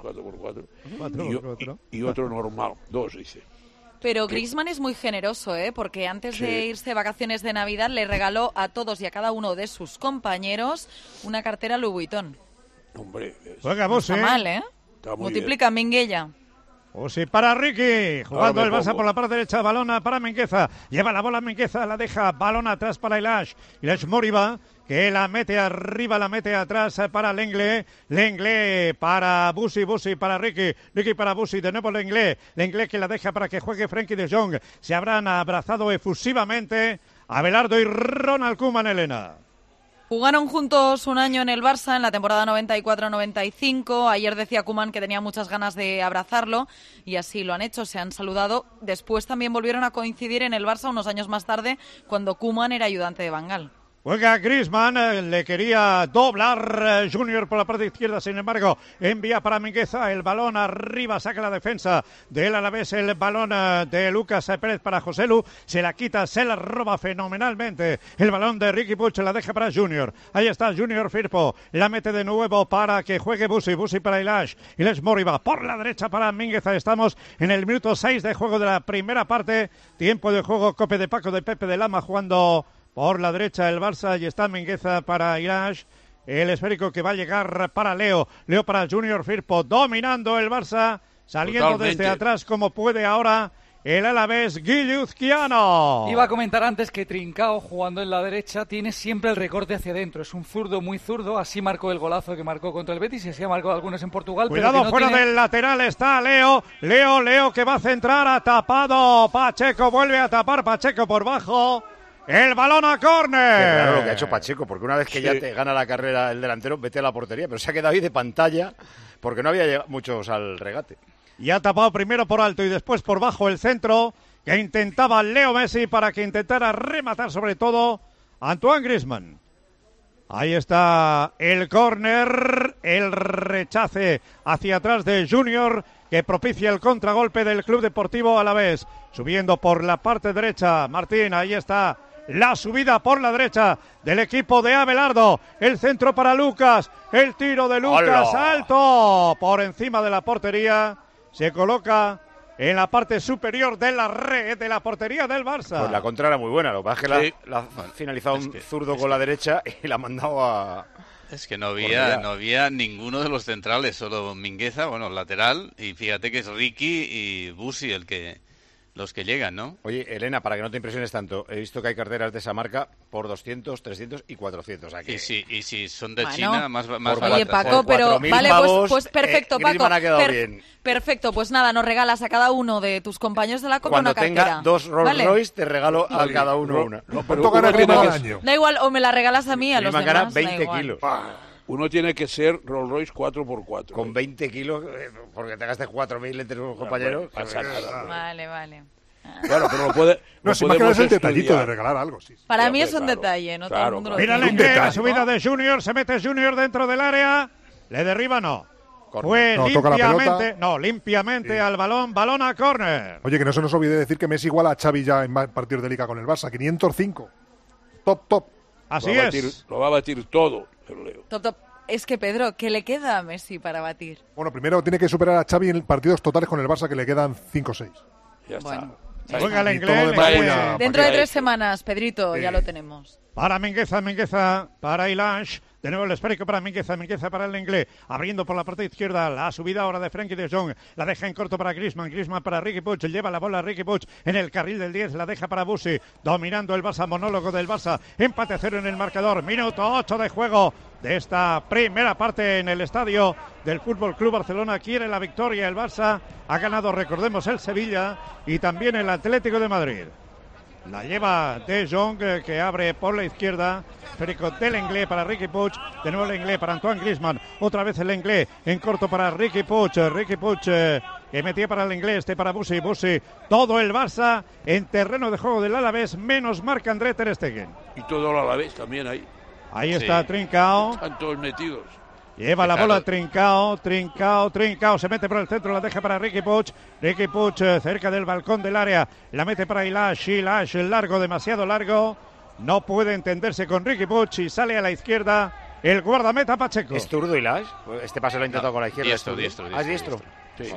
4x4, y otro normal, 2, dice. Pero Griezmann es muy generoso, porque antes de irse de vacaciones de Navidad le regaló a todos y a cada uno de sus compañeros una cartera Louis Vuitton. Hombre, no está mal, Multiplica Minguella. Sí, para Ricky, jugando el Barça pongo. por la parte derecha, balón para Mingueza, lleva la bola Mingueza, la deja, balón atrás para Ilaix Moriba, que la mete arriba, la mete atrás para Lenglet para Busi para Ricky para Busi, de nuevo Lenglet que la deja para que juegue Frenkie de Jong, se habrán abrazado efusivamente Abelardo y Ronald Koeman. Elena. Jugaron juntos un año en el Barça, en la temporada 94-95. Ayer decía Koeman que tenía muchas ganas de abrazarlo y así lo han hecho, se han saludado. Después también volvieron a coincidir en el Barça unos años más tarde, cuando Koeman era ayudante de Van Gaal. Juega Griezmann, le quería doblar Junior por la parte izquierda, sin embargo, envía para Mingueza, el balón arriba, saca la defensa del Alavés, el balón de Lucas Pérez para Joselu, se la quita, se la roba fenomenalmente, el balón de Riqui Puig, la deja para Junior, ahí está Junior Firpo, la mete de nuevo para que juegue Busi para Ilaix Moriba, por la derecha para Mingueza, estamos en el minuto 6 de juego de la primera parte, tiempo de juego, Cope de Paco de Pepe de Lama jugando por la derecha el Barça y está Mingueza para Ilaix, el esférico que va a llegar para Leo para Junior Firpo, dominando el Barça, saliendo Totalmente. desde atrás como puede ahora el Alavés Guilluzquiano. Iba a comentar antes que Trincao, jugando en la derecha, tiene siempre el recorte hacia adentro, es un zurdo muy zurdo, así marcó el golazo que marcó contra el Betis y así ha marcado algunos en Portugal. Cuidado, pero que no fuera tiene... del lateral está Leo que va a centrar, ha tapado Pacheco, vuelve a tapar Pacheco por bajo. El balón a córner. Qué raro lo que ha hecho Pacheco, porque una vez que ya te gana la carrera el delantero, vete a la portería, pero se ha quedado ahí de pantalla porque no había llegado muchos al regate. Y ha tapado primero por alto y después por bajo el centro que intentaba Leo Messi para que intentara rematar sobre todo Antoine Griezmann. Ahí está el córner, el rechace hacia atrás de Junior que propicia el contragolpe del Club Deportivo Alavés. Subiendo por la parte derecha, Martín, ahí está la subida por la derecha del equipo de Abelardo. El centro para Lucas, el tiro de Lucas, ¡Hola! alto por encima de la portería. Se coloca en la parte superior de la red de la portería del Barça. Pues la contra era muy buena, lo que pasa es que la ha finalizado un zurdo con la derecha y la ha mandado a... Es que no había ninguno de los centrales, solo Mingueza, bueno, lateral, y fíjate que es Ricky y Busi los que llegan, ¿no? Oye, Elena, para que no te impresiones tanto, he visto que hay carteras de esa marca por 200, 300 y 400. Aquí. Y si son de China, más Oye, baratas. Paco, pero vale, pues perfecto, Paco. Griezmann ha quedado bien. Perfecto, pues nada, nos regalas a cada uno de tus compañeros de la Copa Cuando una cartera. tenga 2 Rolls Royce, te regalo a cada uno una. ¿Cuánto gana Griezmann al año? Da igual, o me la regalas a mí, a los Griezmann demás. gana 20 da igual. kilos. Uno tiene que ser Rolls Royce 4x4. Con 20 kilos, porque te gastes 4.000 entre tus compañeros. Pasa nada. Vale. Claro, pero lo puede. No, si más que es el detallito de regalar algo, sí. Para mí es un detalle, no todo el mundo lo Mira tiene. la subida de Junior, se mete Junior dentro del área, le derriba, no. Fue toca la limpiamente sí. al balón a córner. Oye, que no se nos olvide decir que Messi iguala a Xavi ya en partidos de Liga con el Barça, 505. Top. Así Lo va a batir todo el Leo. Top. Es que, Pedro, ¿qué le queda a Messi para batir? Bueno, primero tiene que superar a Xavi en partidos totales con el Barça, que le quedan 5 o 6. Ya está. Juega el inglés. Dentro de 3 semanas, Pedrito, ya lo tenemos. Para Mingueza, para Ilash. De nuevo el esférico para Mingueza para el inglés. Abriendo por la parte izquierda la subida ahora de Frenkie de Jong. La deja en corto para Griezmann para Riqui Puig. Lleva la bola Riqui Puig en el carril del 10. La deja para Busi. Dominando el Barça, monólogo del Barça. Empate a 0 en el marcador. Minuto 8 de juego de esta primera parte en el estadio del Fútbol Club Barcelona. Quiere la victoria el Barça. Ha ganado, recordemos, el Sevilla y también el Atlético de Madrid. La lleva De Jong, que abre por la izquierda. Esférico del Lenglet para Riqui Puig. De nuevo el Lenglet para Antoine Griezmann. Otra vez el Lenglet en corto para Riqui Puig. Que metía para el Lenglet, para Busi. Todo el Barça en terreno de juego del Alavés, menos Marc-André ter Stegen. Y todo el Alavés también ahí. Ahí está Trincao. Están todos metidos. Lleva la bola Trincao, se mete por el centro, la deja para Riqui Puig, cerca del balcón del área, la mete para Ilash, largo, demasiado largo, no puede entenderse con Riqui Puig y sale a la izquierda el guardameta Pacheco. ¿Es zurdo Ilash? Este pase lo ha intentado con la izquierda. Diestro. ¿Ah, es diestro? Sí.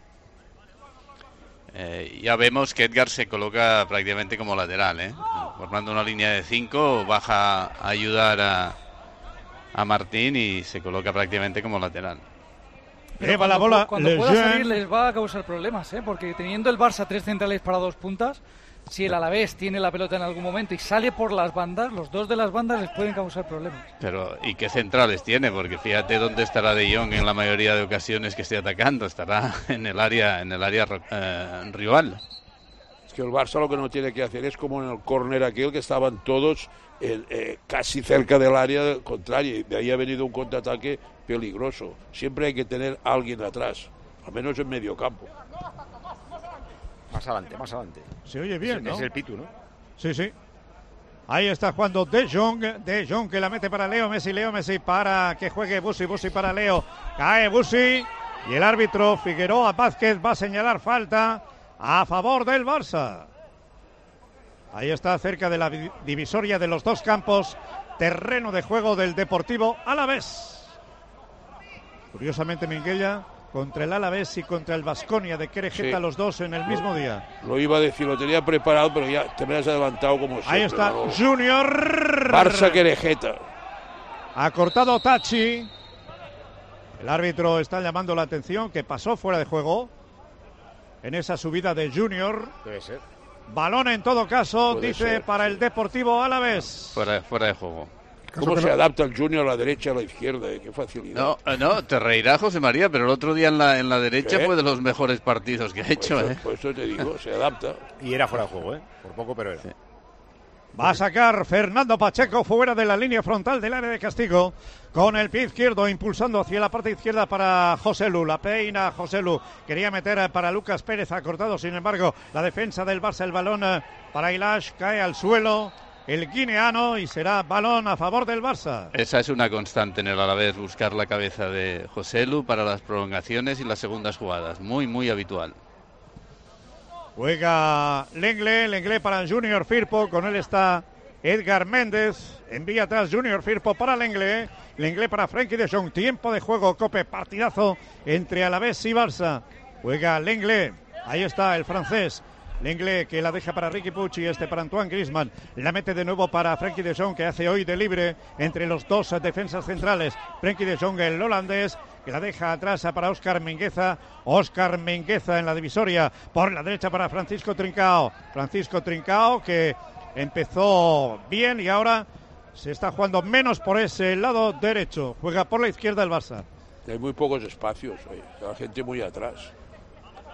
Vale. Ya vemos que Edgar se coloca prácticamente como lateral, formando una línea de 5, baja a ayudar a Martín y se coloca prácticamente como lateral. Lleva la bola. Cuando pueda salir les va a causar problemas, porque teniendo el Barça 3 centrales para 2 puntas, si el Alavés tiene la pelota en algún momento y sale por las bandas, los dos de las bandas les pueden causar problemas. Pero ¿y qué centrales tiene? Porque fíjate dónde estará De Jong en la mayoría de ocasiones que esté atacando, estará en el área rival. Es que el Barça lo que no tiene que hacer es como en el córner aquel que estaban todos casi cerca del área contraria, y de ahí ha venido un contraataque peligroso. Siempre hay que tener a alguien atrás, al menos en medio campo. Más adelante. Se oye bien, ¿no? Es el Pitu, ¿no? Sí. Ahí está jugando De Jong que la mete para Leo Messi para que juegue Busi para Leo. Cae Busi y el árbitro Figueroa Vázquez va a señalar falta a favor del Barça. Ahí está, cerca de la divisoria de los dos campos, terreno de juego del Deportivo Alavés. Curiosamente, Minguella, contra el Alavés y contra el Baskonia de Querejeta, los dos en el mismo día. Lo iba a decir, lo tenía preparado, pero ya te me has adelantado como siempre. Ahí está, Junior. Barça Querejeta. Ha cortado Tachi. El árbitro está llamando la atención, que pasó fuera de juego en esa subida de Junior. Debe ser. Balón en todo caso, Puede dice, ser, para el Deportivo Alavés. Fuera de juego. ¿Cómo se adapta el Junior a la derecha, a la izquierda? Qué facilidad. No, te reirá José María, pero el otro día en la derecha fue de los mejores partidos que ha hecho. Por eso te digo, se adapta. Y era fuera de juego, por poco, pero era. Sí. Va a sacar Fernando Pacheco fuera de la línea frontal del área de castigo, con el pie izquierdo impulsando hacia la parte izquierda para Joselu. La peina Joselu, quería meter para Lucas Pérez, ha cortado sin embargo la defensa del Barça. El balón para Ilash, cae al suelo el guineano y será balón a favor del Barça. Esa es una constante en el Alavés, buscar la cabeza de Joselu para las prolongaciones y las segundas jugadas, muy habitual. Juega Lenglet para Junior Firpo, con él está Edgar Méndez, envía atrás Junior Firpo para Lenglet para Frenkie de Jong, tiempo de juego, Cope, partidazo entre Alavés y Barça. Juega Lenglet, ahí está el francés, Lenglet que la deja para Riqui Puig y para Antoine Griezmann, la mete de nuevo para Frenkie de Jong, que hace hoy de libre entre los dos defensas centrales. Frenkie de Jong, el holandés, que la deja atrás para Óscar Mingueza en la divisoria, por la derecha para Francisco Trincao, que empezó bien y ahora se está jugando menos por ese lado derecho, juega por la izquierda el Barça. Hay muy pocos espacios, la gente muy atrás.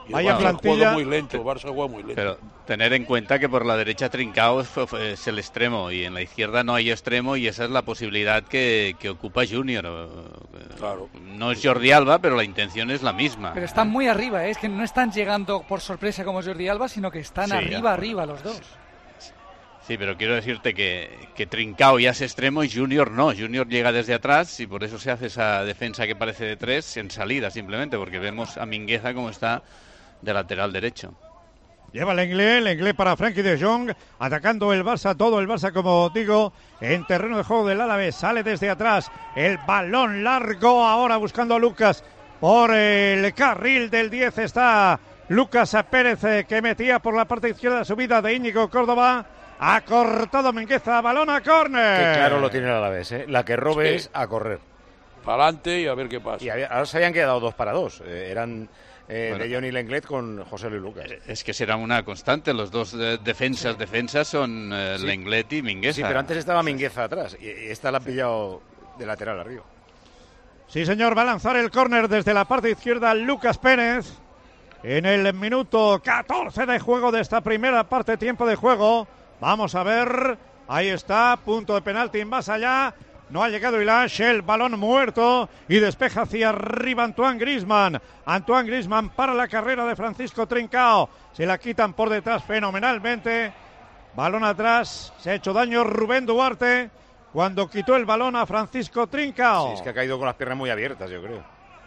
Vaya plantilla. Muy lento, Barça juega muy lento. Pero tener en cuenta que por la derecha Trincao es el extremo y en la izquierda no hay extremo y esa es la posibilidad que ocupa Junior. Claro. No es Jordi Alba, pero la intención es la misma. Pero están muy arriba, es que no están llegando por sorpresa como Jordi Alba, sino que están arriba los dos. Sí, pero quiero decirte que Trincao ya es extremo y Junior no. Junior llega desde atrás y por eso se hace esa defensa que parece de 3 en salida simplemente, porque vemos a Mingueza como está de lateral derecho. Lleva el inglés para Frenkie de Jong, atacando el Barça, todo el Barça, como digo, en terreno de juego del Alavés. Sale desde atrás, el balón largo ahora buscando a Lucas. Por el carril del 10 está Lucas Pérez, que metía por la parte izquierda, subida de Íñigo Córdoba. Ha cortado Mingueza, balón a córner. Qué claro lo tiene el Alavés, ¿eh? La que robe es a correr. Para adelante y a ver qué pasa. Y ahora se habían quedado 2 para 2. Eran De Jong y Lenglet con José Luis Lucas. Es que será una constante. Los dos defensas son Lenglet y Mingueza. Sí, pero antes estaba Mingueza atrás. Y esta la han pillado de lateral arriba. Sí, señor. Va a lanzar el córner desde la parte izquierda Lucas Pérez. En el minuto 14 de juego de esta primera parte, tiempo de juego. Vamos a ver, ahí está, punto de penalti más allá, no ha llegado Ilash, el balón muerto y despeja hacia arriba Antoine Griezmann para la carrera de Francisco Trincao, se la quitan por detrás fenomenalmente, balón atrás, se ha hecho daño Rubén Duarte cuando quitó el balón a Francisco Trincao. Sí, es que ha caído con las piernas muy abiertas, yo creo.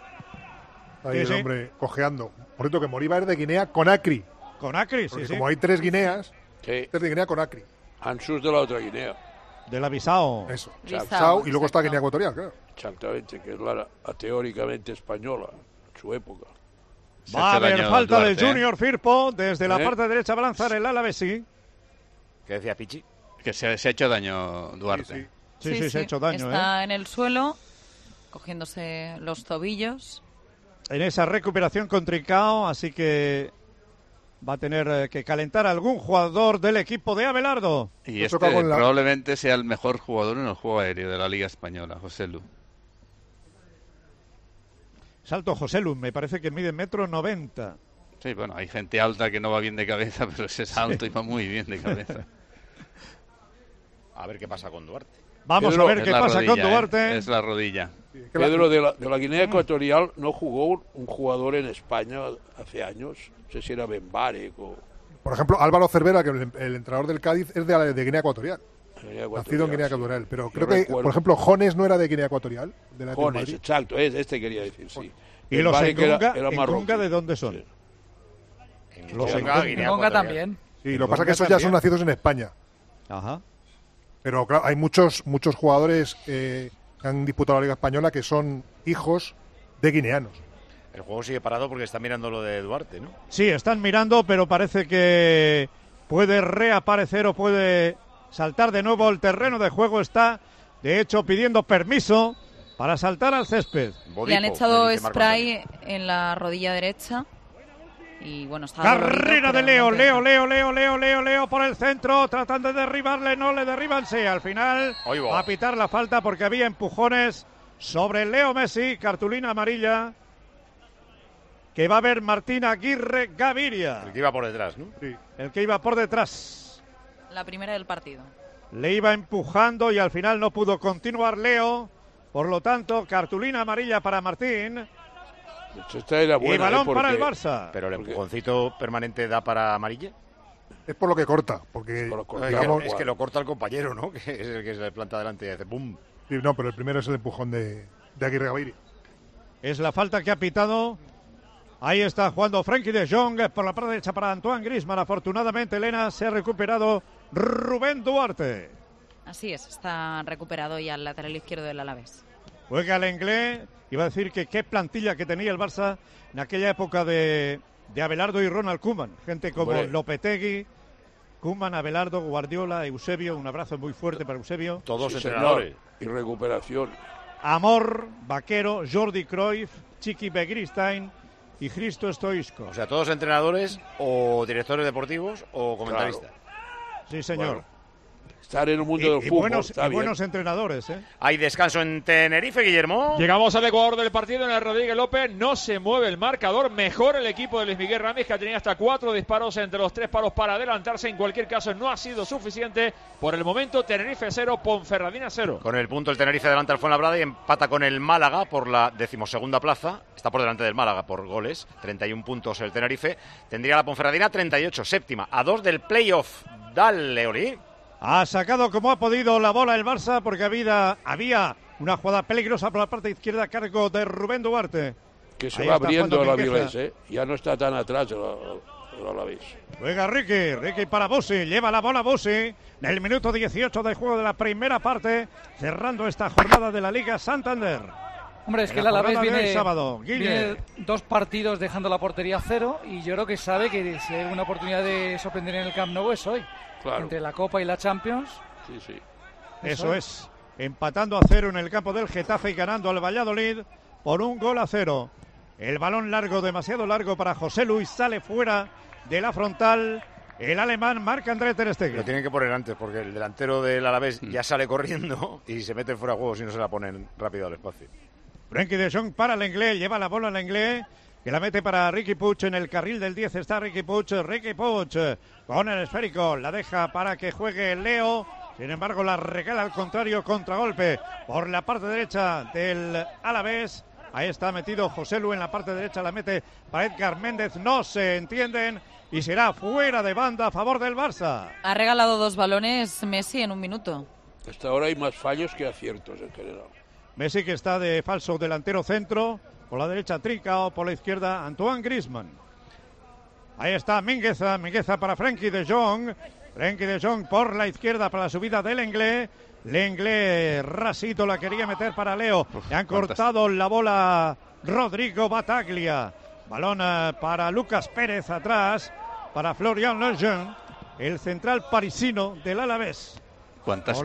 Ahí el hombre cojeando. Por cierto, que Moriba es de Guinea Conakry. Conakry, porque sí, como hay 3 Guineas... Sí. Es de Guinea Conakry. Ansús de la otra Guinea. De la Bissau. Eso. Bissau, y luego está Guinea Ecuatorial, claro. Exactamente, que es la teóricamente española, en su época. Va a haber falta de Junior Firpo. Desde la parte derecha va a lanzar el Alavés, sí. ¿Qué decía Pichi? Que se ha hecho daño Duarte. Sí, se ha hecho daño. Está en el suelo, cogiéndose los tobillos. En esa recuperación con Trincao, así que... va a tener que calentar algún jugador del equipo de Abelardo. Y probablemente sea el mejor jugador en el juego aéreo de la Liga Española, José Lu. Salto José Lu, me parece que mide 1,90 m. Sí, bueno, hay gente alta que no va bien de cabeza, pero ese es alto y va muy bien de cabeza. A ver qué pasa con Duarte. Vamos a ver qué pasa con Duarte. Es la rodilla. Pedro, de la Guinea Ecuatorial no jugó un jugador en España hace años. No sé si era Benbarek o... Por ejemplo, Álvaro Cervera, que el entrenador del Cádiz, es de Guinea Ecuatorial. Nacido en Guinea Ecuatorial. Pero creo que, por ejemplo, Jones no era de Guinea Ecuatorial. De Jones, exacto, este quería decir, sí. ¿Y los Engunga de dónde son? Sí. Los Engunga también. Sí, lo que pasa es que esos ya son nacidos en España. Ajá. Pero claro, hay muchos jugadores que han disputado la Liga Española que son hijos de guineanos. El juego sigue parado porque están mirando lo de Duarte, ¿no? Sí, están mirando, pero parece que puede reaparecer o puede saltar de nuevo al terreno de juego. Está, de hecho, pidiendo permiso para saltar al césped. Le han echado spray en la rodilla derecha. Y bueno, está carrera de Leo por el centro, tratando de derribarle, no le derriban, sí, al final va a pitar la falta porque había empujones sobre Leo Messi, cartulina amarilla que va a ver Martín Aguirre Gaviria. El que iba por detrás, ¿no? Sí, el que iba por detrás. La primera del partido. Le iba empujando y al final no pudo continuar Leo, por lo tanto, cartulina amarilla para Martín. Esta era buena, y balón para el Barça. Pero el empujoncito permanente da para amarilla. Es por lo que corta, porque digamos, es que lo corta el compañero, ¿no? Que es el que se le planta delante y hace ¡pum! Sí, no, pero el primero es el empujón de Aguirre Gaviria. Es la falta que ha pitado. Ahí está jugando Frenkie de Jong por la parte derecha para Antoine Griezmann. Afortunadamente, Elena, se ha recuperado Rubén Duarte. Así es, está recuperado ya al lateral izquierdo del Alavés. Juega el inglés. Iba a decir que qué plantilla que tenía el Barça en aquella época de Abelardo y Ronald Koeman. Gente como Lopetegui, Koeman, Abelardo, Guardiola, Eusebio. Un abrazo muy fuerte para Eusebio. Todos entrenadores. Y recuperación. Amor, Vaquero, Jordi Cruyff, Chiqui Begristain y Hristo Stoichkov. O sea, todos entrenadores o directores deportivos o comentaristas. Claro. Sí, señor. estar en el mundo del fútbol. Buenos entrenadores, ¿eh? Hay descanso en Tenerife, Guillermo. Llegamos al Ecuador del partido en el Rodríguez López. No se mueve el marcador. Mejor el equipo de Luis Miguel Ramírez, que tenía hasta 4 disparos entre los 3 palos para adelantarse. En cualquier caso, no ha sido suficiente. Por el momento, Tenerife 0, Ponferradina 0. Con el punto, el Tenerife adelanta al Fuenlabrada y empata con el Málaga por la 12ª plaza. Está por delante del Málaga por goles. 31 puntos el Tenerife. Tendría la Ponferradina 38, séptima. A 2 del playoff. Dale, Oli. Ha sacado como ha podido la bola el Barça porque había una jugada peligrosa por la parte izquierda a cargo de Rubén Duarte. Que se va abriendo el Avilés, ¿eh? Ya no está tan atrás el Alavés. Juega Ricky para Busi, lleva la bola Busi. En el minuto 18 del juego de la primera parte, cerrando esta jornada de la Liga Santander. Hombre, es que el Alavés viene 2 partidos dejando la portería 0 y yo creo que sabe que si hay una oportunidad de sorprender en el Camp Nou es hoy. Claro. Entre la Copa y la Champions. Sí. Eso es. Empatando a 0 en el campo del Getafe y ganando al Valladolid por 1-0. El balón largo, demasiado largo para José Luis, sale fuera de la frontal. El alemán Marc-André ter Stegen. Lo tienen que poner antes porque el delantero del Alavés ya sale corriendo y se mete fuera de juego si no se la ponen rápido al espacio. Frenkie de Jong para Lenglet, lleva la bola a Lenglet, que la mete para Riqui Puig. En el carril del 10 está Riqui Puig con el esférico, la deja para que juegue Leo. Sin embargo, la regala al contrario, contragolpe por la parte derecha del Alavés. Ahí está metido José Lu en la parte derecha, la mete para Edgar Méndez. No se entienden y será fuera de banda a favor del Barça. Ha regalado 2 balones Messi en un minuto. Hasta ahora hay más fallos que aciertos en general. Messi, que está de falso delantero centro. Por la derecha Trincao, por la izquierda Antoine Griezmann. Ahí está Mingueza para Frenkie de Jong. Frenkie de Jong por la izquierda para la subida de Lenglet, rasito la quería meter para Leo. Le han cortado la bola Rodrigo Bataglia. Balón para Lucas Pérez atrás, para Florian Lejeune, el central parisino del Alavés. ¿Cuántas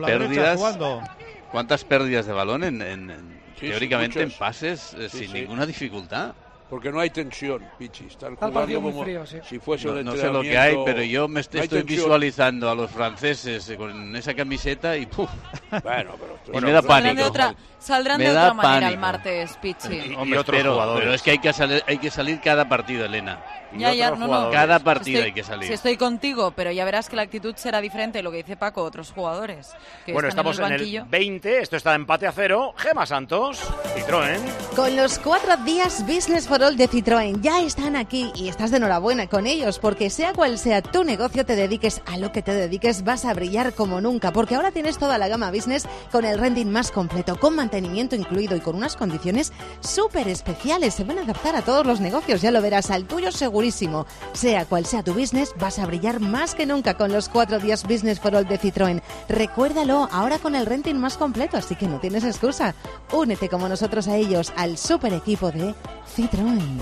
pérdidas de balón teóricamente en pases sin ninguna dificultad? Porque no hay tensión, Pichi. Están jugando como frío, sí. Si fuese un entrenamiento. No sé lo que hay, pero yo me estoy visualizando a los franceses con esa camiseta y ¡puf! Bueno, y me da pánico. Saldrán de otra manera el martes, Pichi. Pero es que hay que salir cada partido, Elena. No. Cada partido hay que salir. Si estoy contigo, pero ya verás que la actitud será diferente, lo que dice Paco, otros jugadores. Bueno, estamos en el 20, esto está empate a 0. Gemma Santos, Citroën. Con los 4 días Business for All de Citroën ya están aquí y estás de enhorabuena con ellos, porque sea cual sea tu negocio, te dediques a lo que te dediques, vas a brillar como nunca, porque ahora tienes toda la gama Business con el renting más completo, con mantenimiento incluido y con unas condiciones súper especiales. Se van a adaptar a todos los negocios, ya lo verás, al tuyo segurísimo. Sea cual sea tu business, vas a brillar más que nunca con los 4 días Business for All de Citroën. Recuérdalo, ahora con el renting más completo, así que no tienes excusa. Únete como nosotros a ellos, al super equipo de Citroën.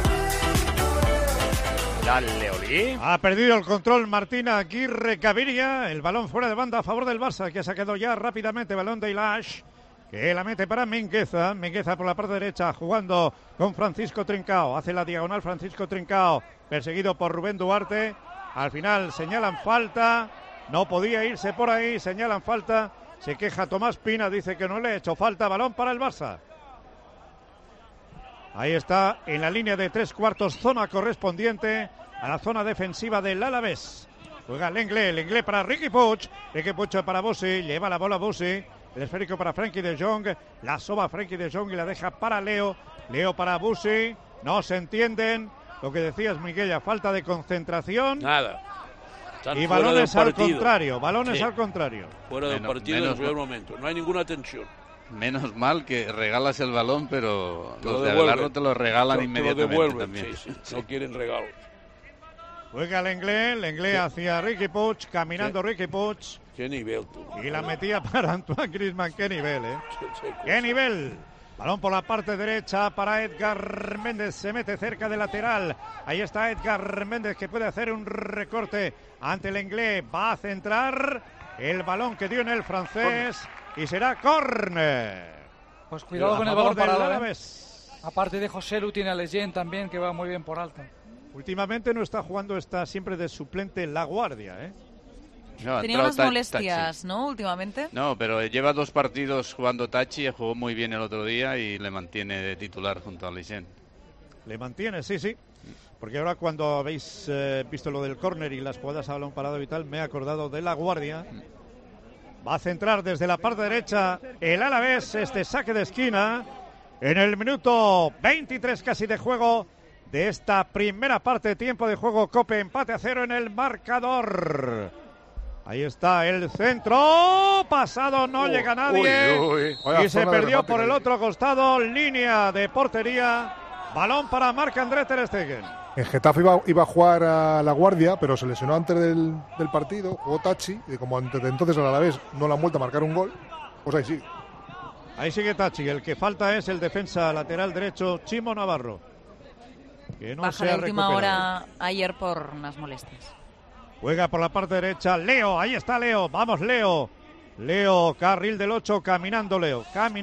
Dale, Oli. Ha perdido el control Martina Aguirre Gaviria. El balón fuera de banda a favor del Barça, que ha sacado ya rápidamente balón de Ilash, que la mete para Mingueza por la parte derecha, jugando con Francisco Trincao, hace la diagonal Francisco Trincao, perseguido por Rubén Duarte. Al final señalan falta, no podía irse por ahí, señalan falta, se queja Tomás Pina, dice que no le ha hecho falta, balón para el Barça. Ahí está, en la línea de 3/4, zona correspondiente a la zona defensiva del Alavés. Juega Lenglet para Riqui Puig para Busi, lleva la bola Busi. El esférico para Frenkie de Jong, la soba Frenkie de Jong y la deja para Leo para Busi, no se entienden, lo que decías Miguel, falta de concentración. Nada. Y balones al contrario, al contrario. Fuera del partido en el primer momento, no hay ninguna tensión. Menos mal que regalas el balón, pero los de Abelardo te lo regalan inmediatamente también. Sí. No quieren regalos. Juega Lenglet hacia Riqui Puig, caminando Riqui Puig. Qué nivel, tú. Y la metía para Antoine Griezmann. Qué nivel, Qué nivel. Balón por la parte derecha para Edgar Méndez. Se mete cerca del lateral. Ahí está Edgar Méndez, que puede hacer un recorte ante Lenglet. Va a centrar el balón que dio en el francés. Y será córner. Pues cuidado con el balón parado. Aparte de José Lu, tiene a Lejeune también, que va muy bien por alto. Últimamente no está jugando, está siempre de suplente La Guardia, No, ha Tenía entrado unas molestias, Tachi. ¿no? Últimamente. No, pero lleva 2 partidos jugando Tachi, jugó muy bien el otro día y le mantiene de titular junto a Leisen. Le mantiene, sí. Porque ahora cuando habéis visto lo del córner y las jugadas a balón parado y tal, me he acordado de La Guardia. Va a centrar desde la parte derecha el Alavés, este saque de esquina, en el minuto 23 casi de juego de esta primera parte, tiempo de juego, COPE, empate a 0 en el marcador. Ahí está el centro, pasado, no llega nadie, y se perdió por el otro costado, línea de portería, balón para Marc-André ter Stegen. En Getafe iba a jugar a La Guardia, pero se lesionó antes del partido, jugó Tachi, y como antes de entonces al Alavés no le han vuelto a marcar un gol, pues ahí sigue. Ahí sigue Tachi, el que falta es el defensa lateral derecho, Chimo Navarro, que no Baja se de ha última recuperado. hora ayer por unas molestias. Juega por la parte derecha Leo, ahí está Leo, vamos Leo. Leo, carril del 8, caminando el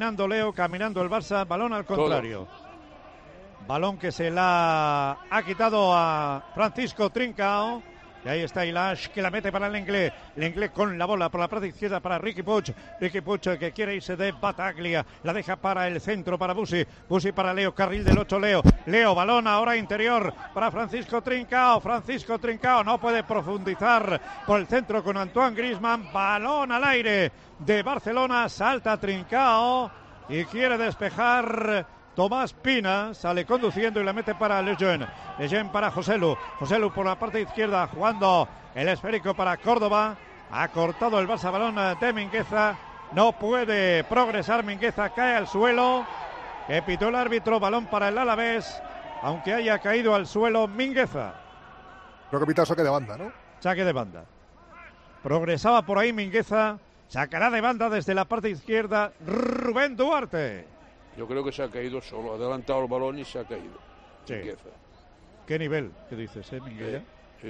Barça, balón al contrario. Balón que se la ha quitado a Francisco Trincao. Y ahí está Ilash, que la mete para Lenglet. Lenglet con la bola por la parte izquierda para Riqui Puig. Riqui Puig que quiere irse de Bataglia. La deja para el centro para Busi. Busi para Leo, carril del 8 Leo. Leo, balón ahora interior para Francisco Trincao. Francisco Trincao no puede profundizar por el centro con Antoine Griezmann. Balón al aire de Barcelona. Salta Trincao y quiere despejar. Tomás Pina sale conduciendo y la mete para Lejeune. Lejeune para Joselu. Joselu por la parte izquierda jugando el esférico para Córdoba. Ha cortado el Barça, balón de Mingueza. No puede progresar Mingueza, cae al suelo. Que pitó el árbitro, balón para el Alavés. Aunque haya caído al suelo Mingueza. Creo que pitado saque de banda, ¿no? Saque de banda. Progresaba por ahí Mingueza. Sacará de banda desde la parte izquierda Rubén Duarte. Yo creo que se ha caído solo, ha adelantado el balón y se ha caído. Sí. Mingueza. ¿Qué nivel? ¿Qué dices, Mingueza? Sí.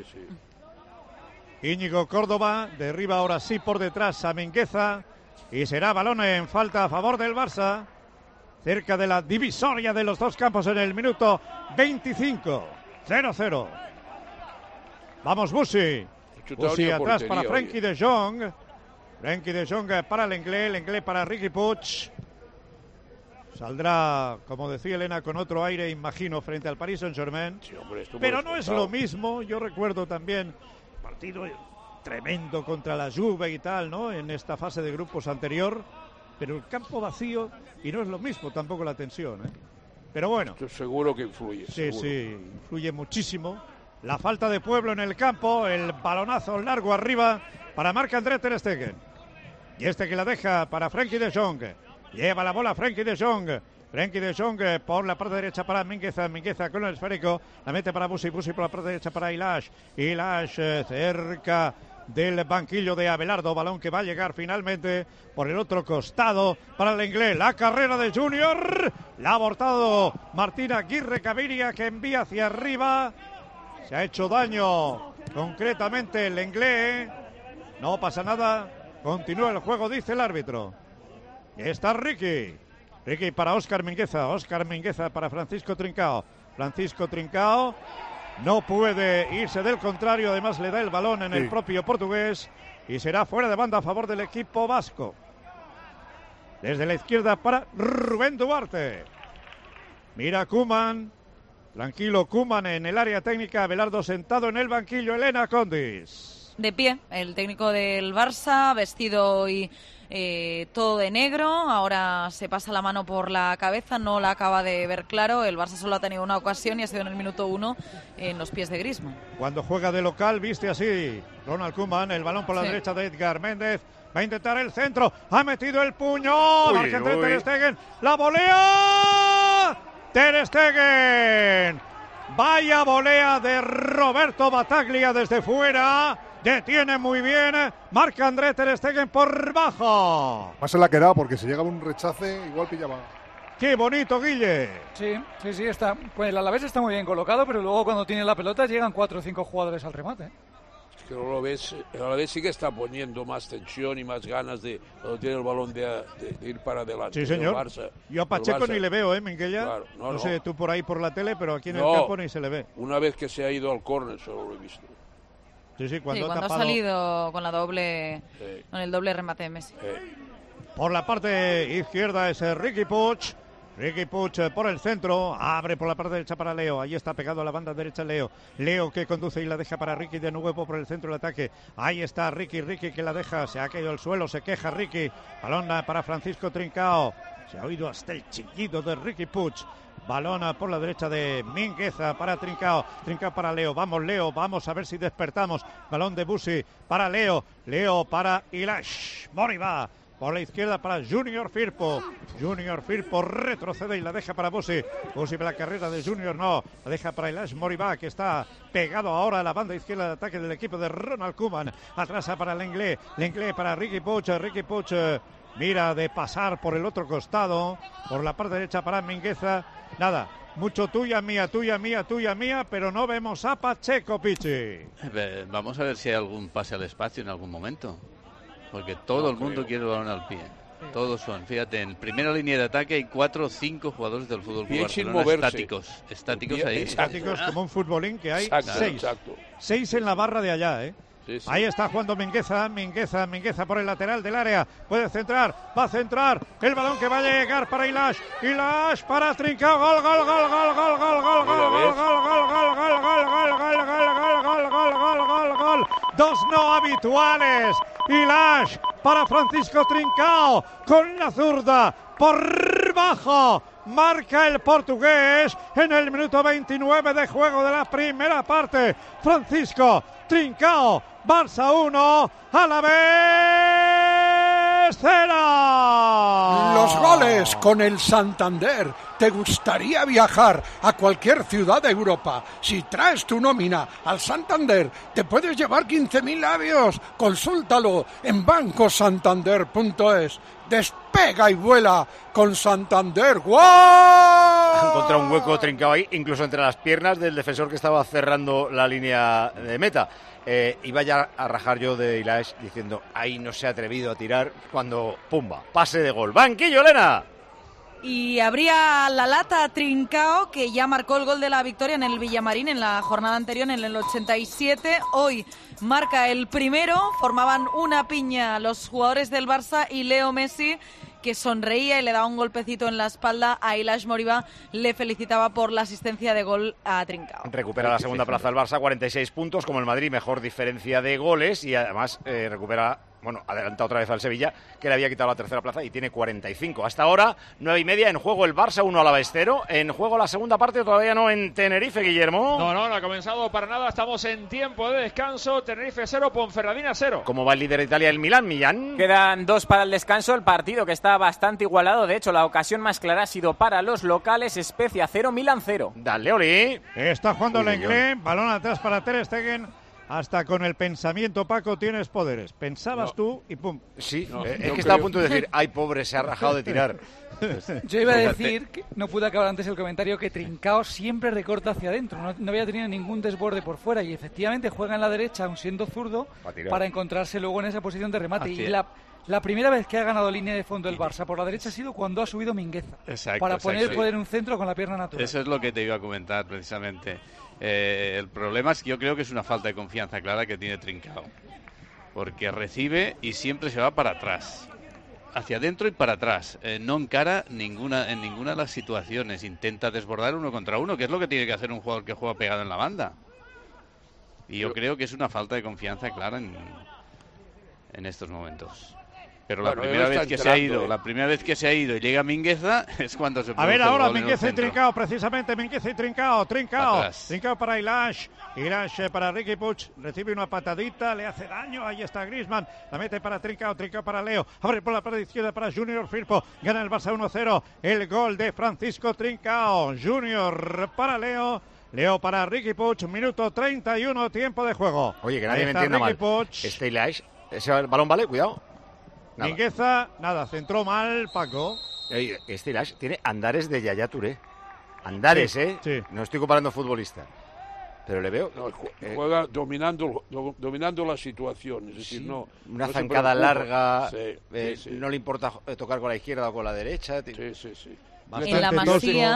Íñigo Córdoba derriba ahora sí por detrás a Mingueza y será balón en falta a favor del Barça. Cerca de la divisoria de los dos campos en el minuto 25. 0-0. Vamos Busi. Busi atrás para Frenkie de Jong. Frenkie de Jong para Lenglet para Riqui Puig. Saldrá, como decía Elena, con otro aire, imagino, frente al Paris Saint-Germain. Sí, hombre, pero no es lo mismo. Yo recuerdo también partido tremendo contra la Juve y tal, ¿no? En esta fase de grupos anterior. Pero el campo vacío y no es lo mismo tampoco la tensión, ¿eh? Pero bueno. Estoy seguro que influye. Sí, seguro. sí, influye muchísimo. La falta de pueblo en el campo, el balonazo largo arriba para Marc-André ter Stegen. Y este que la deja para Frenkie de Jong. Lleva la bola Frenkie de Jong. Frenkie de Jong por la parte derecha para Mingueza. Mingueza con el esférico. La mete para Busi. Busi por la parte derecha para Ilash. Ilash cerca del banquillo de Abelardo. Balón que va a llegar finalmente por el otro costado para Lenglet. La carrera de Junior. La ha abortado Martín Aguirre Gaviria, que envía hacia arriba. Se ha hecho daño concretamente Lenglet. No pasa nada. Continúa el juego, dice el árbitro. Está Riqui para Óscar Mingueza. Óscar Mingueza para Francisco Trincao. Francisco Trincao no puede irse del contrario. Además le da el balón en el propio portugués. Y será fuera de banda a favor del equipo vasco. Desde la izquierda para Rubén Duarte. Mira Koeman. Tranquilo Koeman en el área técnica. Abelardo sentado en el banquillo. Elena Condis. De pie, el técnico del Barça, vestido hoy todo de negro. Ahora se pasa la mano por la cabeza, no la acaba de ver claro. El Barça solo ha tenido una ocasión y ha sido en el minuto 1 en los pies de Griezmann. Cuando juega de local viste así Ronald Koeman, el balón por la derecha de Edgar Méndez. Va a intentar el centro, ha metido el puño. Marc-André ter Stegen, la volea. Ter Stegen. Vaya volea de Roberto Bataglia desde fuera. Detiene muy bien Marc-André ter Stegen por bajo. Más se la ha quedado porque si llegaba un rechace igual pillaba. ¡Qué bonito, Guille! Sí, está. Pues el Alavés está muy bien colocado, pero luego cuando tiene la pelota llegan 4 o 5 jugadores al remate. Es que el Alavés sí que está poniendo más tensión y más ganas de cuando tiene el balón de ir para adelante. Sí, señor. Barça, yo a Pacheco ni le veo, Minguella. Claro, no sé, tú por ahí por la tele, pero aquí en el campo ni se le ve. Una vez que se ha ido al córner solo lo he visto. Sí, cuando ha salido con con el doble remate de Messi. Por la parte izquierda es Riqui Puig. Riqui Puig por el centro, abre por la parte derecha para Leo, ahí está pegado a la banda derecha Leo que conduce y la deja para Riqui de nuevo por el centro del ataque, ahí está Riqui que la deja, se ha caído al suelo, se queja Riqui, balón para Francisco Trincao, se ha oído hasta el chillido de Riqui Puig. Balón por la derecha de Mingueza para Trincao para Leo, vamos a ver si despertamos, balón de Busi para Leo para Ilaix Moriba. Por la izquierda para Junior Firpo retrocede y la deja para Busi para la carrera de Junior, no, la deja para Ilaix Moriba, que está pegado ahora a la banda izquierda de ataque del equipo de Ronald Koeman, atrás para Lenglet para Riqui Puig, mira de pasar por el otro costado, por la parte derecha para Mingueza, nada, mucho tuya mía, pero no vemos a Pacheco, Pichi. Vamos a ver si hay algún pase al espacio en algún momento. Porque todo el mundo quiere el balón al pie. Todos son, fíjate, en primera línea de ataque hay 4 o 5 jugadores del Fútbol Club Barcelona estáticos ahí. Estáticos como un futbolín que hay 6. 6 en la barra de allá, ¿eh? Sí. Ahí está jugando Mingueza por el lateral del área, puede centrar, va a centrar, el balón que va a llegar para Ilaix para Trincao, gol, dos no habituales, Ilaix para Francisco Trincao, con la zurda, por bajo, marca el portugués en el minuto 29 de juego de la primera parte, Francisco Trincao, Barça 1, Alavés 0. Los goles con el Santander. ¿Te gustaría viajar a cualquier ciudad de Europa? Si traes tu nómina al Santander, te puedes llevar 15.000 euros. Consúltalo en bancosantander.es. Despega y vuela con Santander. ¡Wow! Ha encontrado un hueco Trincao ahí, incluso entre las piernas del defensor que estaba cerrando la línea de meta. Iba ya a rajar yo de Ilaix diciendo, ahí no se ha atrevido a tirar, cuando, pumba, pase de gol. ¡Banquillo, Elena! Y abría la lata Trincao, que ya marcó el gol de la victoria en el Villamarín en la jornada anterior, en el 87. Hoy marca el primero. Formaban una piña los jugadores del Barça y Leo Messi, que sonreía y le daba un golpecito en la espalda a Ilaix Moriba, le felicitaba por la asistencia de gol a Trincao. Recupera la segunda plaza del Barça, 46 puntos, como el Madrid, mejor diferencia de goles, y además recupera, adelanta otra vez al Sevilla, que le había quitado la tercera plaza, y tiene 45. Hasta ahora, 9:30, en juego el Barça, 1 Alavés 0. En juego la segunda parte, todavía no en Tenerife, Guillermo. No ha comenzado para nada, estamos en tiempo de descanso. Tenerife 0, Ponferradina 0. ¿Cómo va el líder de Italia, el Milán, Millán? Quedan 2 para el descanso, el partido que está bastante igualado. De hecho, la ocasión más clara ha sido para los locales. Spezia 0, Milán 0. Dale, Oli. Está jugando Lenglet, balón atrás para Ter Stegen. Hasta con el pensamiento, Paco, tienes poderes. Pensabas tú y pum. Sí, es que estaba a punto de decir, ay, pobre, se ha rajado de tirar. Yo iba a decir, que no pude acabar antes el comentario, que Trincao siempre recorta hacia adentro. No había tenido ningún desborde por fuera y efectivamente juega en la derecha, aun siendo zurdo, para encontrarse luego en esa posición de remate. Y la primera vez que ha ganado línea de fondo el Barça por la derecha ha sido cuando ha subido Mingueza. Para poder un centro con la pierna natural. Eso es lo que te iba a comentar precisamente. El problema es que yo creo que es una falta de confianza clara que tiene Trincao, porque recibe y siempre se va para atrás, hacia adentro y para atrás, no encara en ninguna de las situaciones, intenta desbordar 1 contra 1, que es lo que tiene que hacer un jugador que juega pegado en la banda, y yo creo que es una falta de confianza clara en estos momentos. Pero la primera vez que se ha ido y llega Mingueza es cuando se produce. A ver ahora Mingueza y Trincao, precisamente Mingueza y Trincao para Ilaix para Riqui Puig, recibe una patadita, le hace daño, ahí está Griezmann, la mete para Trincao para Leo, abre por la parte izquierda para Junior Firpo, gana el Barça 1-0, el gol de Francisco Trincao, Junior para Leo para Riqui Puig, minuto 31, tiempo de juego. Oye, que nadie me entienda mal. Este Ilaix, ese balón vale, cuidado. Mingueza, centró mal Paco. Este Ilaix tiene andares de Yaya Touré. Andares, sí. No estoy comparando futbolista. Pero le veo... juega dominando la situación. Es decir, una zancada larga, no le importa tocar con la izquierda o con la derecha. Sí. En la Masía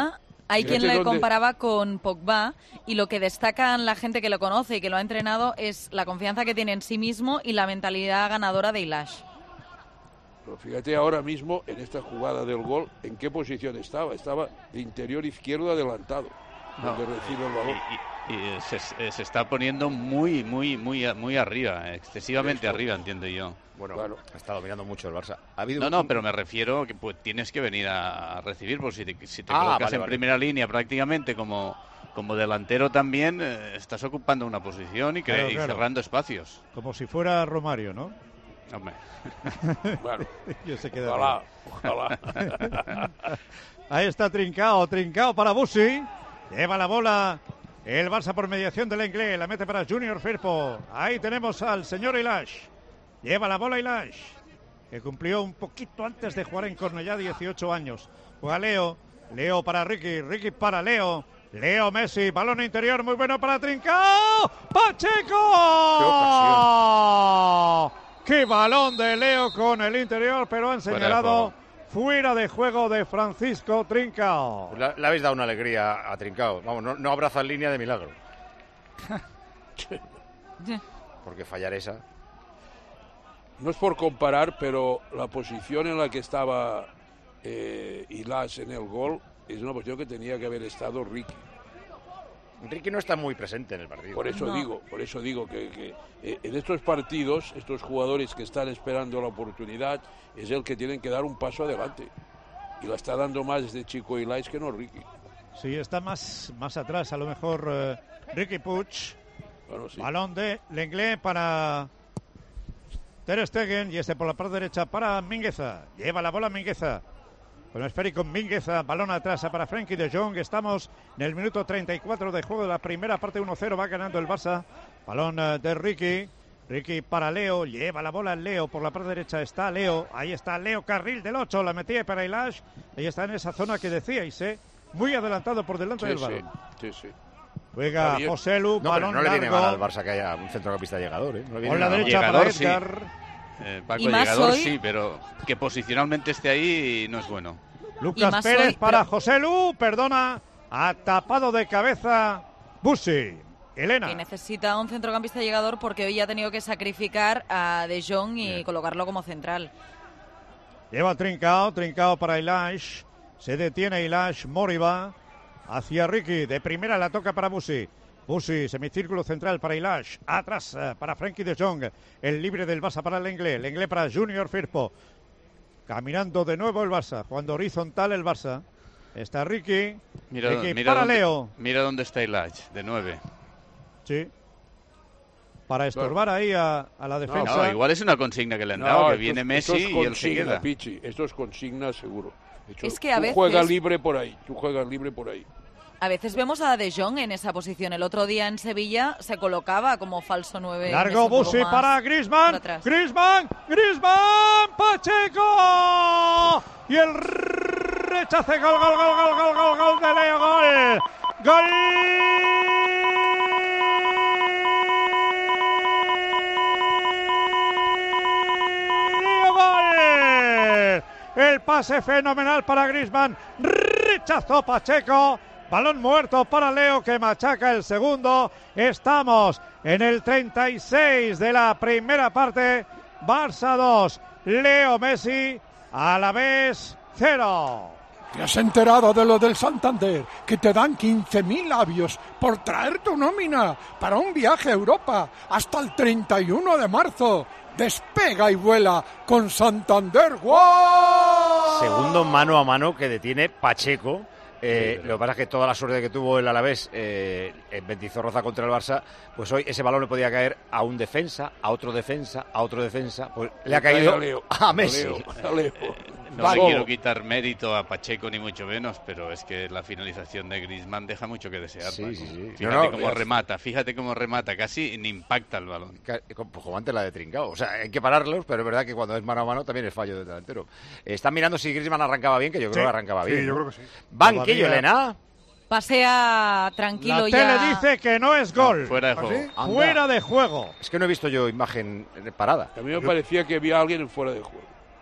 Hay quien le comparaba con Pogba y lo que destacan la gente que lo conoce y que lo ha entrenado es la confianza que tiene en sí mismo y la mentalidad ganadora de Ilaix. Pero fíjate ahora mismo en esta jugada del gol, ¿en qué posición estaba? Estaba de interior izquierdo adelantado, donde recibe el balón. Y se está poniendo muy arriba, excesivamente arriba, entiendo yo. Bueno, está dominando mucho el Barça. No, pero me refiero que pues, tienes que venir a recibir, por si te colocas en primera línea prácticamente como delantero también, estás ocupando una posición y cerrando espacios. Como si fuera Romario, ¿no? Hombre. Bueno, yo se queda ojalá. Ahí está Trincao para Busi. Lleva la bola el Barça por mediación del Lenglet. La mete para Junior Firpo. Ahí tenemos al señor Ilaix. Lleva la bola Ilaix, que cumplió un poquito antes de jugar en Cornellá, 18 años. Juega Leo para Ricky para Leo Messi, balón interior muy bueno para Trincao. ¡Pacheco! ¡Qué balón de Leo con el interior! Pero han señalado fuera de juego de Francisco Trincao. Pues le habéis dado una alegría a Trincao. Vamos, no abraza en línea de milagro. Porque fallar esa... No es por comparar, pero la posición en la que estaba Ilaix en el gol es una posición que tenía que haber estado Ricky. Ricky no está muy presente en el partido. Por eso digo que en estos partidos, estos jugadores que están esperando la oportunidad, es el que tienen que dar un paso adelante. Y la está dando más este chico Ilaix que no Ricky. Sí, está más atrás, a lo mejor Riqui Puig. Bueno, sí. Balón de Lenglet para Ter Stegen, y por la parte derecha para Mingueza. Lleva la bola Mingueza con esférico Mingueza, balón atrás para Frenkie de Jong. Estamos en el minuto 34 de juego de la primera parte. 1-0 va ganando el Barça. Balón de Ricky para Leo, lleva la bola Leo, por la parte derecha está Leo, ahí está Leo, carril del 8, la metía para Ilaix, ahí está en esa zona que decíais, muy adelantado por delante del balón. Sí. Juega Joselu, balón no le viene largo. mal al Barça que haya un centrocampista llegador, No le viene con la mal. derecha llegador, para Edgar. Paco, Y más llegador hoy... sí, pero que posicionalmente esté ahí no es bueno. Lucas Pérez para Joselu, ha tapado de cabeza Busi. Elena. Que necesita un centrocampista llegador porque hoy ha tenido que sacrificar a De Jong y colocarlo como central. Lleva Trincao para Ilaix. Se detiene Ilaix, Moriba hacia Ricky. De primera la toca para Busi, semicírculo central para Ilaix. Atrás para Frenkie de Jong. El libre del Barça para Lenglet para Junior Firpo. Caminando de nuevo el Barça, jugando horizontal el Barça. Está Ricky para Leo. Mira dónde está Ilaix, de 9. Sí. Para estorbar ahí a la defensa. No, igual es una consigna que le han dado, que viene Messi y él se queda. Pichi, esto es consigna seguro. Es que a veces... Tú juegas libre por ahí. A veces vemos a De Jong en esa posición. El otro día en Sevilla se colocaba como falso 9. Largo Busi para Griezmann. Griezmann, Pacheco. Y el rechace, gol de Leo, gol. El pase fenomenal para Griezmann. Rechazó Pacheco. Balón muerto para Leo, que machaca el segundo. Estamos en el 36 de la primera parte. Barça 2, Leo Messi, Alavés 0. ¿Te has enterado de lo del Santander? Que te dan 15.000 labios por traer tu nómina para un viaje a Europa hasta el 31 de marzo. Despega y vuela con Santander. ¡Wow! Segundo mano a mano que detiene Pacheco. Lo que pasa es que toda la suerte que tuvo el Alavés en Mendizorroza contra el Barça, pues hoy ese balón le podía caer a un defensa, a otro defensa, pues le ha caído a Messi. No le quiero quitar mérito a Pacheco ni mucho menos, pero es que la finalización de Griezmann deja mucho que desear. Sí. Fíjate cómo remata, casi ni impacta el balón. Pues como antes la de Trincao, o sea, hay que pararlos, pero es verdad que cuando es mano a mano también es fallo del delantero. Están mirando si Griezmann arrancaba bien, que yo creo que arrancaba bien. Sí, yo creo que sí. Banquillo, Elena. Pasea tranquilo ya. La tele dice que no es gol. Fuera de juego. ¿Ah, sí? Fuera de juego. Es que no he visto yo imagen parada. A mí me parecía que había alguien en fuera de juego.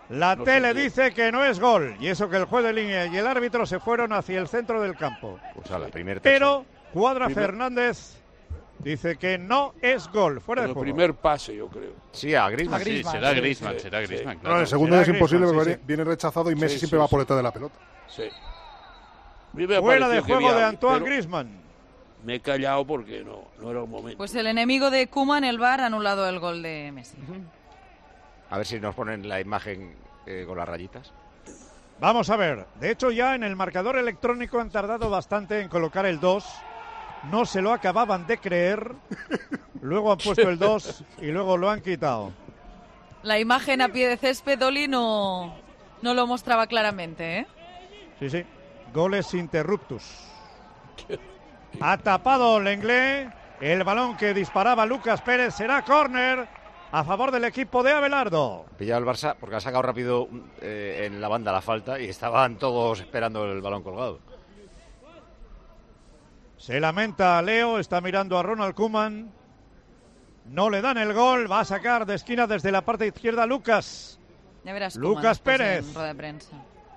La No tele sé qué. dice que no es gol. Y eso que el juez de línea y el árbitro se fueron hacia el centro del campo. Pues a la primera Pero Cuadra Primer- Fernández dice que no es gol. Fuera de El juego. primer pase, yo creo. Sí, a Griezmann. Sí, será Griezmann, será Griezmann. No, Claro. el segundo Será es imposible Griezmann, porque sí. viene rechazado y Messi Sí, siempre sí, va por sí. detrás de la pelota. Sí. A mí me ha Fuera de parecido que juego de había- Antoine pero Griezmann. Me he callado porque no era el momento. Pues el enemigo de Koeman, el VAR, ha anulado el gol de Messi. A ver si nos ponen la imagen con las rayitas. Vamos a ver. De hecho, ya en el marcador electrónico han tardado bastante en colocar el 2. No se lo acababan de creer. Luego han puesto el 2 y luego lo han quitado. La imagen a pie de césped, Oli, no lo mostraba claramente, ¿eh? Sí, sí. Goles interruptus. Ha tapado Lenglet. El balón que disparaba Lucas Pérez será córner a favor del equipo de Abelardo. Pillado el Barça porque ha sacado rápido en la banda la falta y estaban todos esperando el balón colgado. Se lamenta Leo, está mirando a Ronald Koeman. No le dan el gol, va a sacar de esquina desde la parte izquierda Lucas. Ya verás Lucas Koeman después Pérez. en rueda de prensa.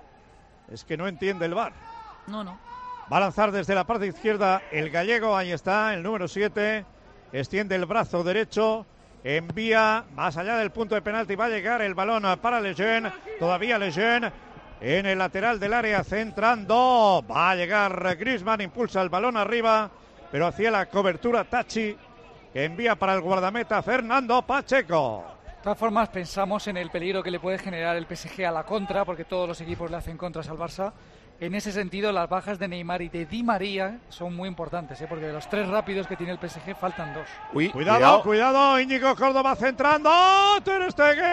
Es que no entiende el VAR. No. Va a lanzar desde la parte izquierda el gallego, ahí está, el número 7. Extiende el brazo derecho, envía más allá del punto de penalti. Va a llegar el balón para Lejeune. Todavía Lejeune en el lateral del área centrando. Va a llegar Griezmann, impulsa el balón arriba, pero hacia la cobertura Tachi, que envía para el guardameta Fernando Pacheco. De todas formas, pensamos en el peligro que le puede generar el PSG a la contra, porque todos los equipos le hacen contras al Barça. En ese sentido, las bajas de Neymar y de Di María son muy importantes, ¿eh? Porque de los 3 rápidos que tiene el PSG faltan 2. Uy, Cuidado, Íñigo Córdoba centrando. Ter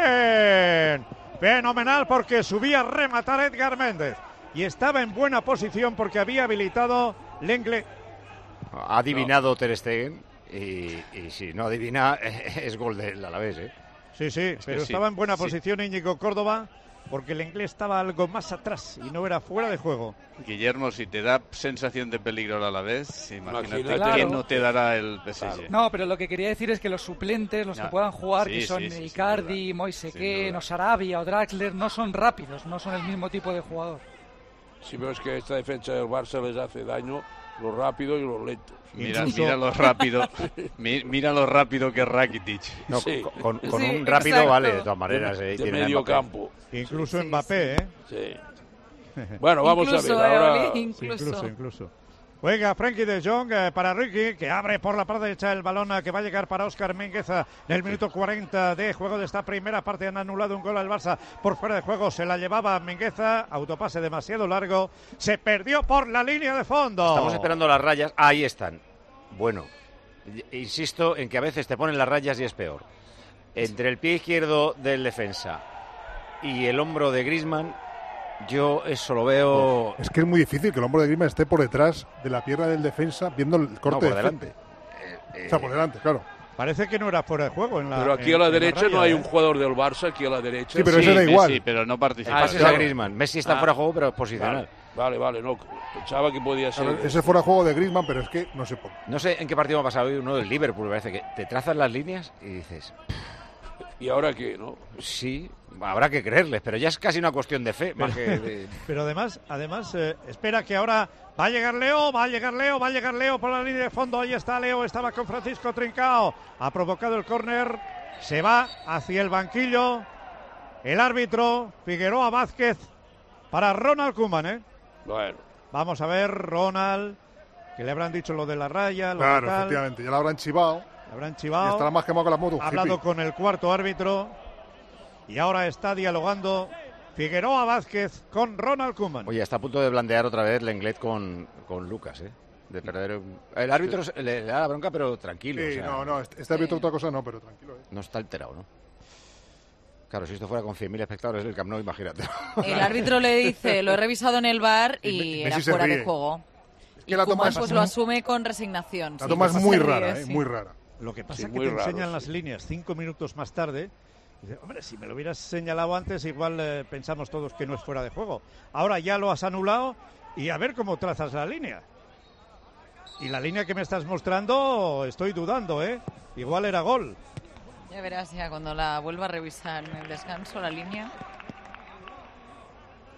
Stegen. Fenomenal porque subía a rematar Edgar Méndez. Y estaba en buena posición porque había habilitado Lenglet. Ha adivinado Ter Stegen y si no adivina es gol del Alavés, ¿eh? Sí, pero estaba en buena posición Íñigo Córdoba porque el inglés estaba algo más atrás y no era fuera de juego. Guillermo, si te da sensación de peligro a la vez, imagínate Claro. que no te dará el PSG. No, pero lo que quería decir es que los suplentes, los Ya. que puedan jugar, Sí, que son sí, sí, Icardi, Moiseque, o Sarabia o Draxler, no son rápidos, no son el mismo tipo de jugador. Si veo que esta defensa del Barça les hace daño lo rápido y lo lento. Mira lo rápido, mira lo rápido que es Rakitic. No, Sí. con Sí, un rápido exacto. vale, de todas maneras. De tiene medio Mbappé. campo. Incluso Mbappé, ¿eh? Sí. Bueno, vamos Incluso, a ver. Ahora... Oli, incluso. Incluso. Juega Frenkie de Jong para Ricky, que abre por la parte derecha el balón que va a llegar para Óscar Mingueza en el minuto 40 de juego de esta primera parte. Han anulado un gol al Barça por fuera de juego. Se la llevaba Mingueza, autopase demasiado largo. Se perdió por la línea de fondo. Estamos esperando las rayas. Ahí están. Bueno, insisto en que a veces te ponen las rayas y es peor. Entre el pie izquierdo del defensa y el hombro de Griezmann, yo eso lo veo... Es que es muy difícil que el hombro de Griezmann esté por detrás de la pierna del defensa viendo el corte por de delante. frente. O sea, por delante, claro. Parece que no era fuera de juego en la. Pero aquí en- a la en derecha raya, no hay ¿eh? un jugador del Barça, aquí a la derecha. Sí, pero ese da igual. Sí, pero no participa. El pase es a Griezmann. Messi está fuera de juego, pero es posicional. Vale, no. Pensaba que podía ser. Claro, ese fuera de juego de Griezmann, pero es que no sé por qué. No sé en qué partido ha pasado hoy uno del Liverpool, me parece que te trazas las líneas y dices, ¿Y ahora qué, no? sí, habrá que creerles, pero ya es casi una cuestión de fe, más que de... Pero además, espera que ahora va a llegar Leo por la línea de fondo. Ahí está Leo, estaba con Francisco Trincao. Ha provocado el córner, se va hacia el banquillo. El árbitro, Figueroa Vázquez, para Ronald Koeman, ¿eh? Bueno. Vamos a ver, Ronald, que le habrán dicho lo de la raya, lo Claro, de tal. efectivamente, ya lo habrán chivado. Le habrán Y chivado. estará más quemado que la moto. Ha hablado con el cuarto árbitro y ahora está dialogando Figueroa Vázquez con Ronald Koeman. Oye, está a punto de blandear otra vez Lenglet con Lucas, ¿eh? De perder... El árbitro le da la bronca, pero tranquilo. Sí, o sea, no, este árbitro otra cosa no, pero tranquilo. no está alterado, ¿no? Claro, si esto fuera con 100.000 espectadores del Camp Nou, imagínate. El árbitro le dice, lo he revisado en el VAR y era Messi se fuera de ríe. juego. que la toma Koeman es pues lo asume con resignación. La sí, toma es se muy ríe, rara, sí. muy rara. Lo que pasa Sí, es que muy te raro, enseñan sí. las líneas 5 minutos más tarde. Y dices, hombre, si me lo hubieras señalado antes, igual pensamos todos que no es fuera de juego. Ahora ya lo has anulado y a ver cómo trazas la línea. Y la línea que me estás mostrando, estoy dudando, ¿eh? Igual era gol. Ya verás ya cuando la vuelva a revisar en el descanso la línea.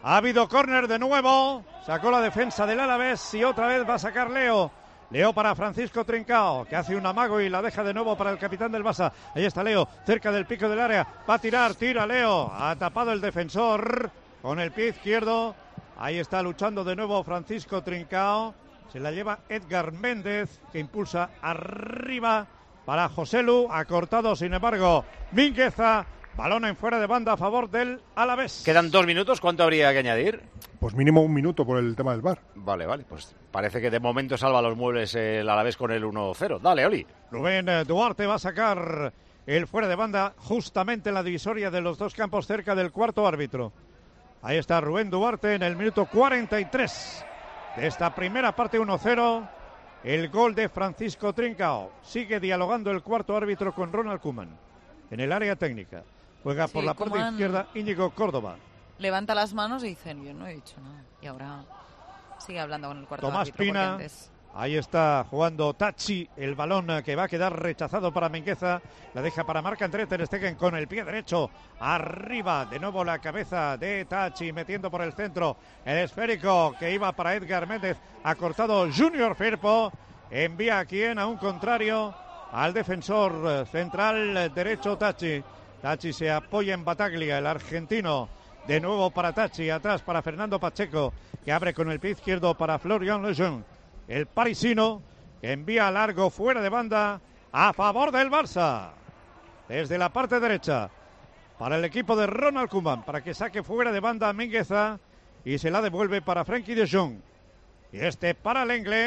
Ha habido córner de nuevo. Sacó la defensa del Alavés y otra vez va a sacar Leo. Leo para Francisco Trincao, que hace un amago y la deja de nuevo para el capitán del Barça. Ahí está Leo, cerca del pico del área. Va a tirar, tira Leo. Ha tapado el defensor con el pie izquierdo. Ahí está luchando de nuevo Francisco Trincao. Se la lleva Edgar Méndez, que impulsa arriba para Joselu. Ha cortado, sin embargo, Mingueza. Balón en fuera de banda a favor del Alavés. Quedan 2 minutos. ¿Cuánto habría que añadir? Pues mínimo 1 minuto por el tema del VAR. Vale, pues parece que de momento salva los muebles el Alavés con el 1-0. Dale, Oli. Rubén Duarte va a sacar el fuera de banda justamente en la divisoria de los dos campos cerca del cuarto árbitro. Ahí está Rubén Duarte en el minuto 43 de esta primera parte. 1-0. El gol de Francisco Trincao. Sigue dialogando el cuarto árbitro con Ronald Koeman en el área técnica. Juega por la parte izquierda Íñigo Córdoba. Levanta las manos y dicen, yo no he dicho nada. Y ahora sigue hablando con el cuarto Tomás árbitro. Pina, ahí está jugando Tachi, el balón que va a quedar rechazado para Mingueza. La deja para Marc-André ter Stegen con el pie derecho. Arriba, de nuevo la cabeza de Tachi, metiendo por el centro el esférico que iba para Edgar Méndez. Ha cortado Junior Firpo. Envía a quien, a un contrario, al defensor central derecho Tachi. Tachi se apoya en Bataglia, el argentino. De nuevo para Tachi, atrás para Fernando Pacheco, que abre con el pie izquierdo para Florian Lejeune. El parisino que envía largo fuera de banda a favor del Barça. Desde la parte derecha para el equipo de Ronald Koeman, para que saque fuera de banda a Mingueza y se la devuelve para Frenkie de Jong. Y este para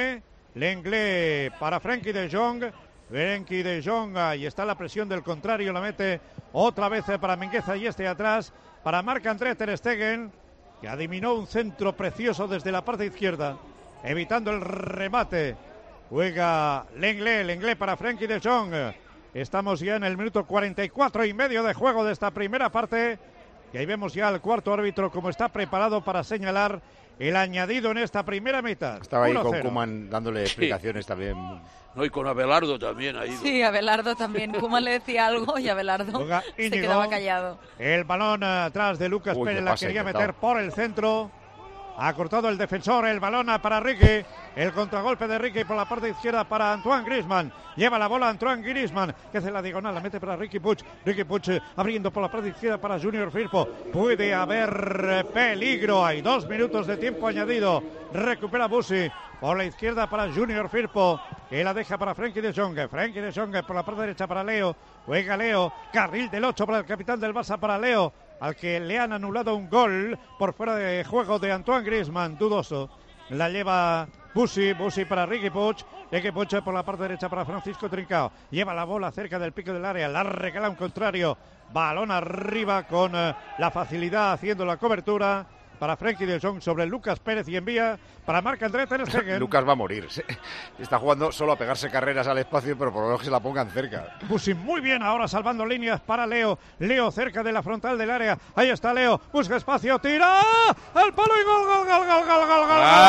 Lenglet para Frenkie de Jong. Frenkie de Jong, ahí está la presión del contrario, la mete otra vez para Mingueza y este atrás para Marc-André ter Stegen, que adivinó un centro precioso desde la parte izquierda, evitando el remate. Juega Lenglet para Frenkie de Jong. Estamos ya en el minuto 44 y medio de juego de esta primera parte. Y ahí vemos ya al cuarto árbitro como está preparado para señalar el añadido en esta primera mitad. Estaba ahí con Koeman dándole explicaciones también. No, y con Abelardo también ahí. Sí, Abelardo también. Koeman le decía algo y Abelardo se quedaba callado. El balón atrás de Lucas Pérez, la quería meter por el centro. Ha cortado el defensor, el balón para Riqui. El contragolpe de Riqui por la parte izquierda para Antoine Griezmann. Lleva la bola Antoine Griezmann, que hace la diagonal, la mete para Riqui Puig. Riqui Puig abriendo por la parte izquierda para Junior Firpo. Puede haber peligro. Hay 2 minutos de tiempo añadido. Recupera Busi por la izquierda para Junior Firpo, que la deja para Frenkie de Jong. Frenkie de Jong por la parte derecha para Leo. Juega Leo. Carril del 8 para el capitán del Barça, para Leo, al que le han anulado un gol por fuera de juego de Antoine Griezmann, dudoso. La lleva Busi para Riqui Puig. Riqui Puig por la parte derecha para Francisco Trincao. Lleva la bola cerca del pico del área, la regala un contrario. Balón arriba con la facilidad haciendo la cobertura para Frenkie de Jong sobre Lucas Pérez y envía para Marc-André ter Stegen. Lucas va a morir. Está jugando solo a pegarse carreras al espacio, pero por lo menos que se la pongan cerca. Busi muy bien ahora salvando líneas para Leo. Leo cerca de la frontal del área. Ahí está Leo. Busca espacio. Tira al palo y gol, gol, gol, gol, gol, gol,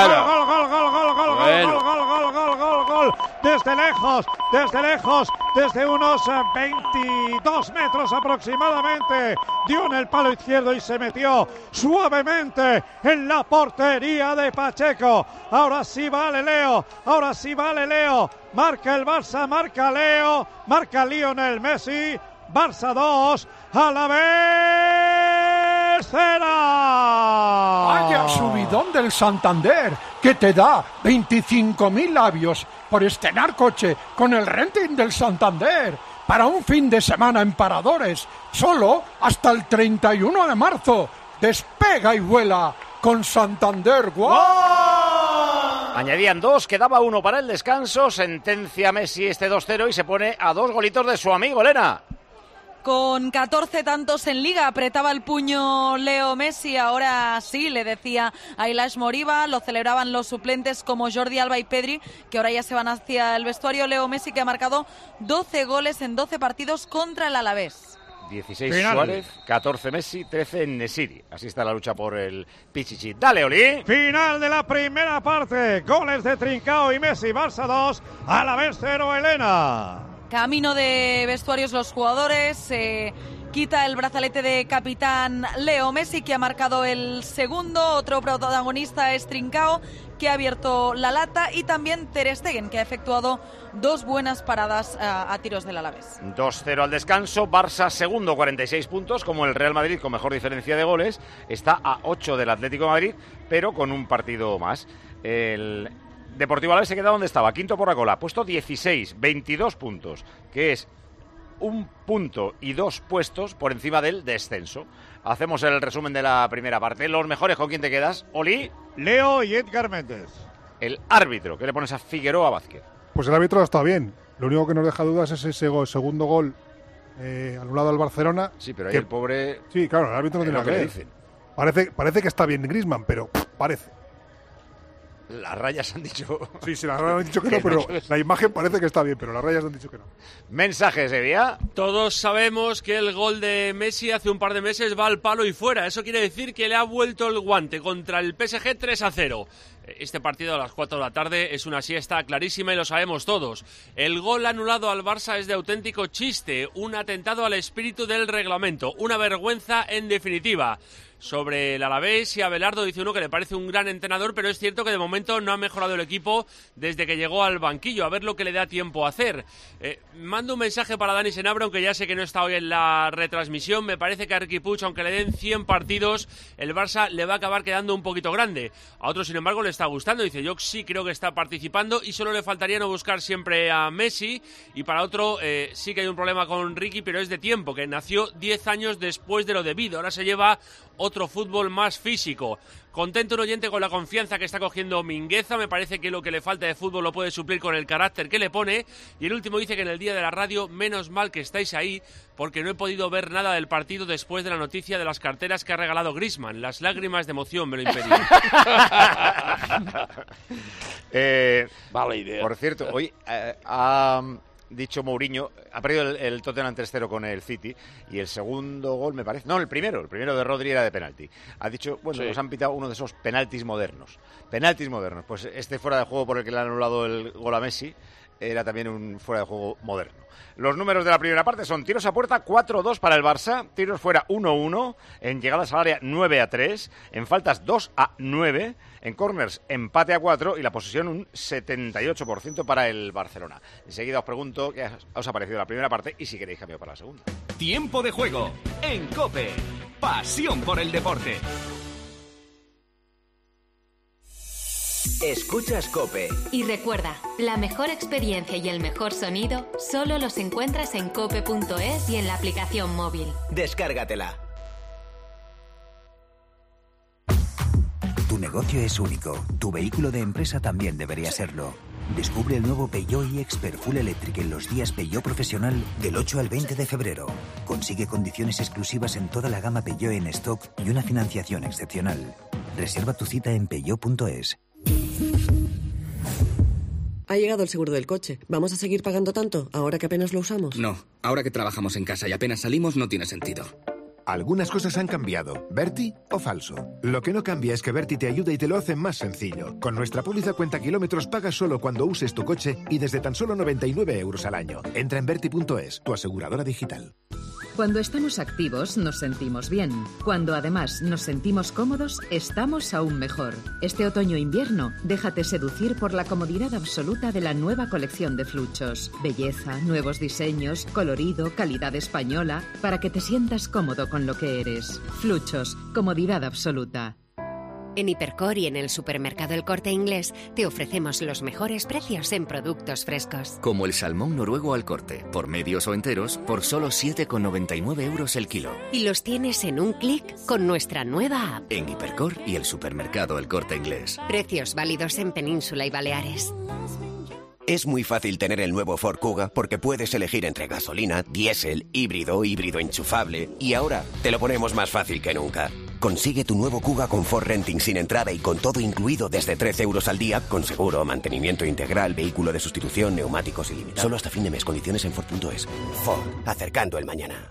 gol. Desde lejos, desde unos 22 metros aproximadamente. Dio en el palo izquierdo y se metió suavemente en la portería de Pacheco. Ahora sí vale Leo. Marca el Barça, marca Leo, marca Lionel Messi. Barça 2, Alavés 0. Vaya subidón del Santander, que te da 25.000 labios por estrenar coche con el renting del Santander. Para un fin de semana en Paradores, solo hasta el 31 de marzo. Despega y vuela con Santander. ¡Wow! Añadían 2, quedaba 1 para el descanso. Sentencia Messi este 2-0 y se pone a 2 golitos de su amigo, Elena. Con 14 tantos en Liga, apretaba el puño Leo Messi. Ahora sí, le decía a Ilaix Moriba, lo celebraban los suplentes como Jordi Alba y Pedri, que ahora ya se van hacia el vestuario. Leo Messi, que ha marcado 12 goles en 12 partidos contra el Alavés. 16 Suárez, 14 Messi, 13 Nesiri. Así está la lucha por el Pichichi. Dale, Oli. Final de la primera parte. Goles de Trincao y Messi. Barça 2, Alavés 0, Elena. Camino de vestuarios los jugadores. quita el brazalete de capitán Leo Messi, que ha marcado el segundo. Otro protagonista es Trincao, que ha abierto la lata, y también Ter Stegen, que ha efectuado 2 buenas paradas a tiros del Alavés. 2-0 al descanso. Barça segundo, 46 puntos, como el Real Madrid con mejor diferencia de goles. Está a 8 del Atlético de Madrid, pero con un partido más. El Deportivo Alavés se queda donde estaba, quinto por la cola, puesto 16, 22 puntos, que es 1 punto y 2 puestos por encima del descenso. Hacemos el resumen de la primera parte. Los mejores, ¿con quién te quedas, Oli? Leo y Edgar Méndez. El árbitro, ¿qué le pones a Figueroa Vázquez? Pues el árbitro está bien. Lo único que nos deja dudas es ese segundo gol anulado al Barcelona. Sí, pero ahí el pobre... Sí, claro, el árbitro no tiene nada que ver. Parece que está bien Griezmann, pero parece. Las rayas han dicho... Sí, las rayas han dicho que no, pero la imagen parece que está bien, pero las rayas han dicho que no. Mensajes, Evia. Todos sabemos que el gol de Messi hace un par de meses va al palo y fuera. Eso quiere decir que le ha vuelto el guante contra el PSG 3-0. Este partido a las 4 de la tarde es una siesta clarísima y lo sabemos todos. El gol anulado al Barça es de auténtico chiste, un atentado al espíritu del reglamento, una vergüenza en definitiva. Sobre el Alavés, y Abelardo dice uno que le parece un gran entrenador, pero es cierto que de momento no ha mejorado el equipo desde que llegó al banquillo. A ver lo que le da tiempo a hacer. Mando un mensaje para Dani Senabre, aunque ya sé que no está hoy en la retransmisión. Me parece que a Riqui Puig, aunque le den 100 partidos, el Barça le va a acabar quedando un poquito grande. A otros, sin embargo, le está gustando. Dice, yo sí creo que está participando y solo le faltaría no buscar siempre a Messi. Y para otro, sí que hay un problema con Riqui, pero es de tiempo, que nació 10 años después de lo debido. Ahora se lleva otro fútbol más físico. Contento un oyente con la confianza que está cogiendo Mingueza. Me parece que lo que le falta de fútbol lo puede suplir con el carácter que le pone. Y el último dice que en el día de la radio, menos mal que estáis ahí, porque no he podido ver nada del partido después de la noticia de las carteras que ha regalado Griezmann. Las lágrimas de emoción me lo impedían. Mala idea. Por cierto, hoy ha dicho Mourinho, ha perdido el Tottenham 3-0 con el City, y el segundo gol me parece, no, el primero de Rodri era de penalti. Ha dicho, bueno, nos han pitado uno de esos penaltis modernos. Pues este fuera de juego por el que le han anulado el gol a Messi era también un fuera de juego moderno. Los números de la primera parte son: tiros a puerta 4-2 para el Barça, tiros fuera 1-1, en llegadas al área 9-3, en faltas 2-9, en corners empate a 4 y la posesión un 78% para el Barcelona. Enseguida os pregunto qué os ha parecido la primera parte y si queréis cambio para la segunda. Tiempo de juego en COPE. Pasión por el deporte. Escuchas COPE. Y recuerda, la mejor experiencia y el mejor sonido solo los encuentras en cope.es y en la aplicación móvil. Descárgatela. Tu negocio es único. Tu vehículo de empresa también debería serlo. Descubre el nuevo Peugeot e-Expert Full Electric en los días Peugeot Profesional del 8 al 20 de febrero. Consigue condiciones exclusivas en toda la gama Peugeot en stock y una financiación excepcional. Reserva tu cita en peugeot.es. Ha llegado el seguro del coche. ¿Vamos a seguir pagando tanto ahora que apenas lo usamos? No, ahora que trabajamos en casa y apenas salimos no tiene sentido. Algunas cosas han cambiado. ¿Berti o falso? Lo que no cambia es que Berti te ayuda y te lo hace más sencillo. Con nuestra póliza cuenta kilómetros pagas solo cuando uses tu coche y desde tan solo 99 euros al año. Entra en Berti.es, tu aseguradora digital. Cuando estamos activos nos sentimos bien. Cuando además nos sentimos cómodos, estamos aún mejor. Este otoño-invierno, déjate seducir por la comodidad absoluta de la nueva colección de Fluchos. Belleza, nuevos diseños, colorido, calidad española, para que te sientas cómodo con lo que eres. Fluchos, comodidad absoluta. En Hipercor y en el supermercado El Corte Inglés te ofrecemos los mejores precios en productos frescos. Como el salmón noruego al corte, por medios o enteros, por solo 7,99 euros el kilo. Y los tienes en un clic con nuestra nueva app. En Hipercor y el supermercado El Corte Inglés. Precios válidos en Península y Baleares. Es muy fácil tener el nuevo Ford Kuga porque puedes elegir entre gasolina, diésel, híbrido enchufable, y ahora te lo ponemos más fácil que nunca. Consigue tu nuevo Kuga con Ford Renting sin entrada y con todo incluido desde 13 euros al día, con seguro, mantenimiento integral, vehículo de sustitución, neumáticos ilimitados. Solo hasta fin de mes. Condiciones en Ford.es. Ford, acercando el mañana.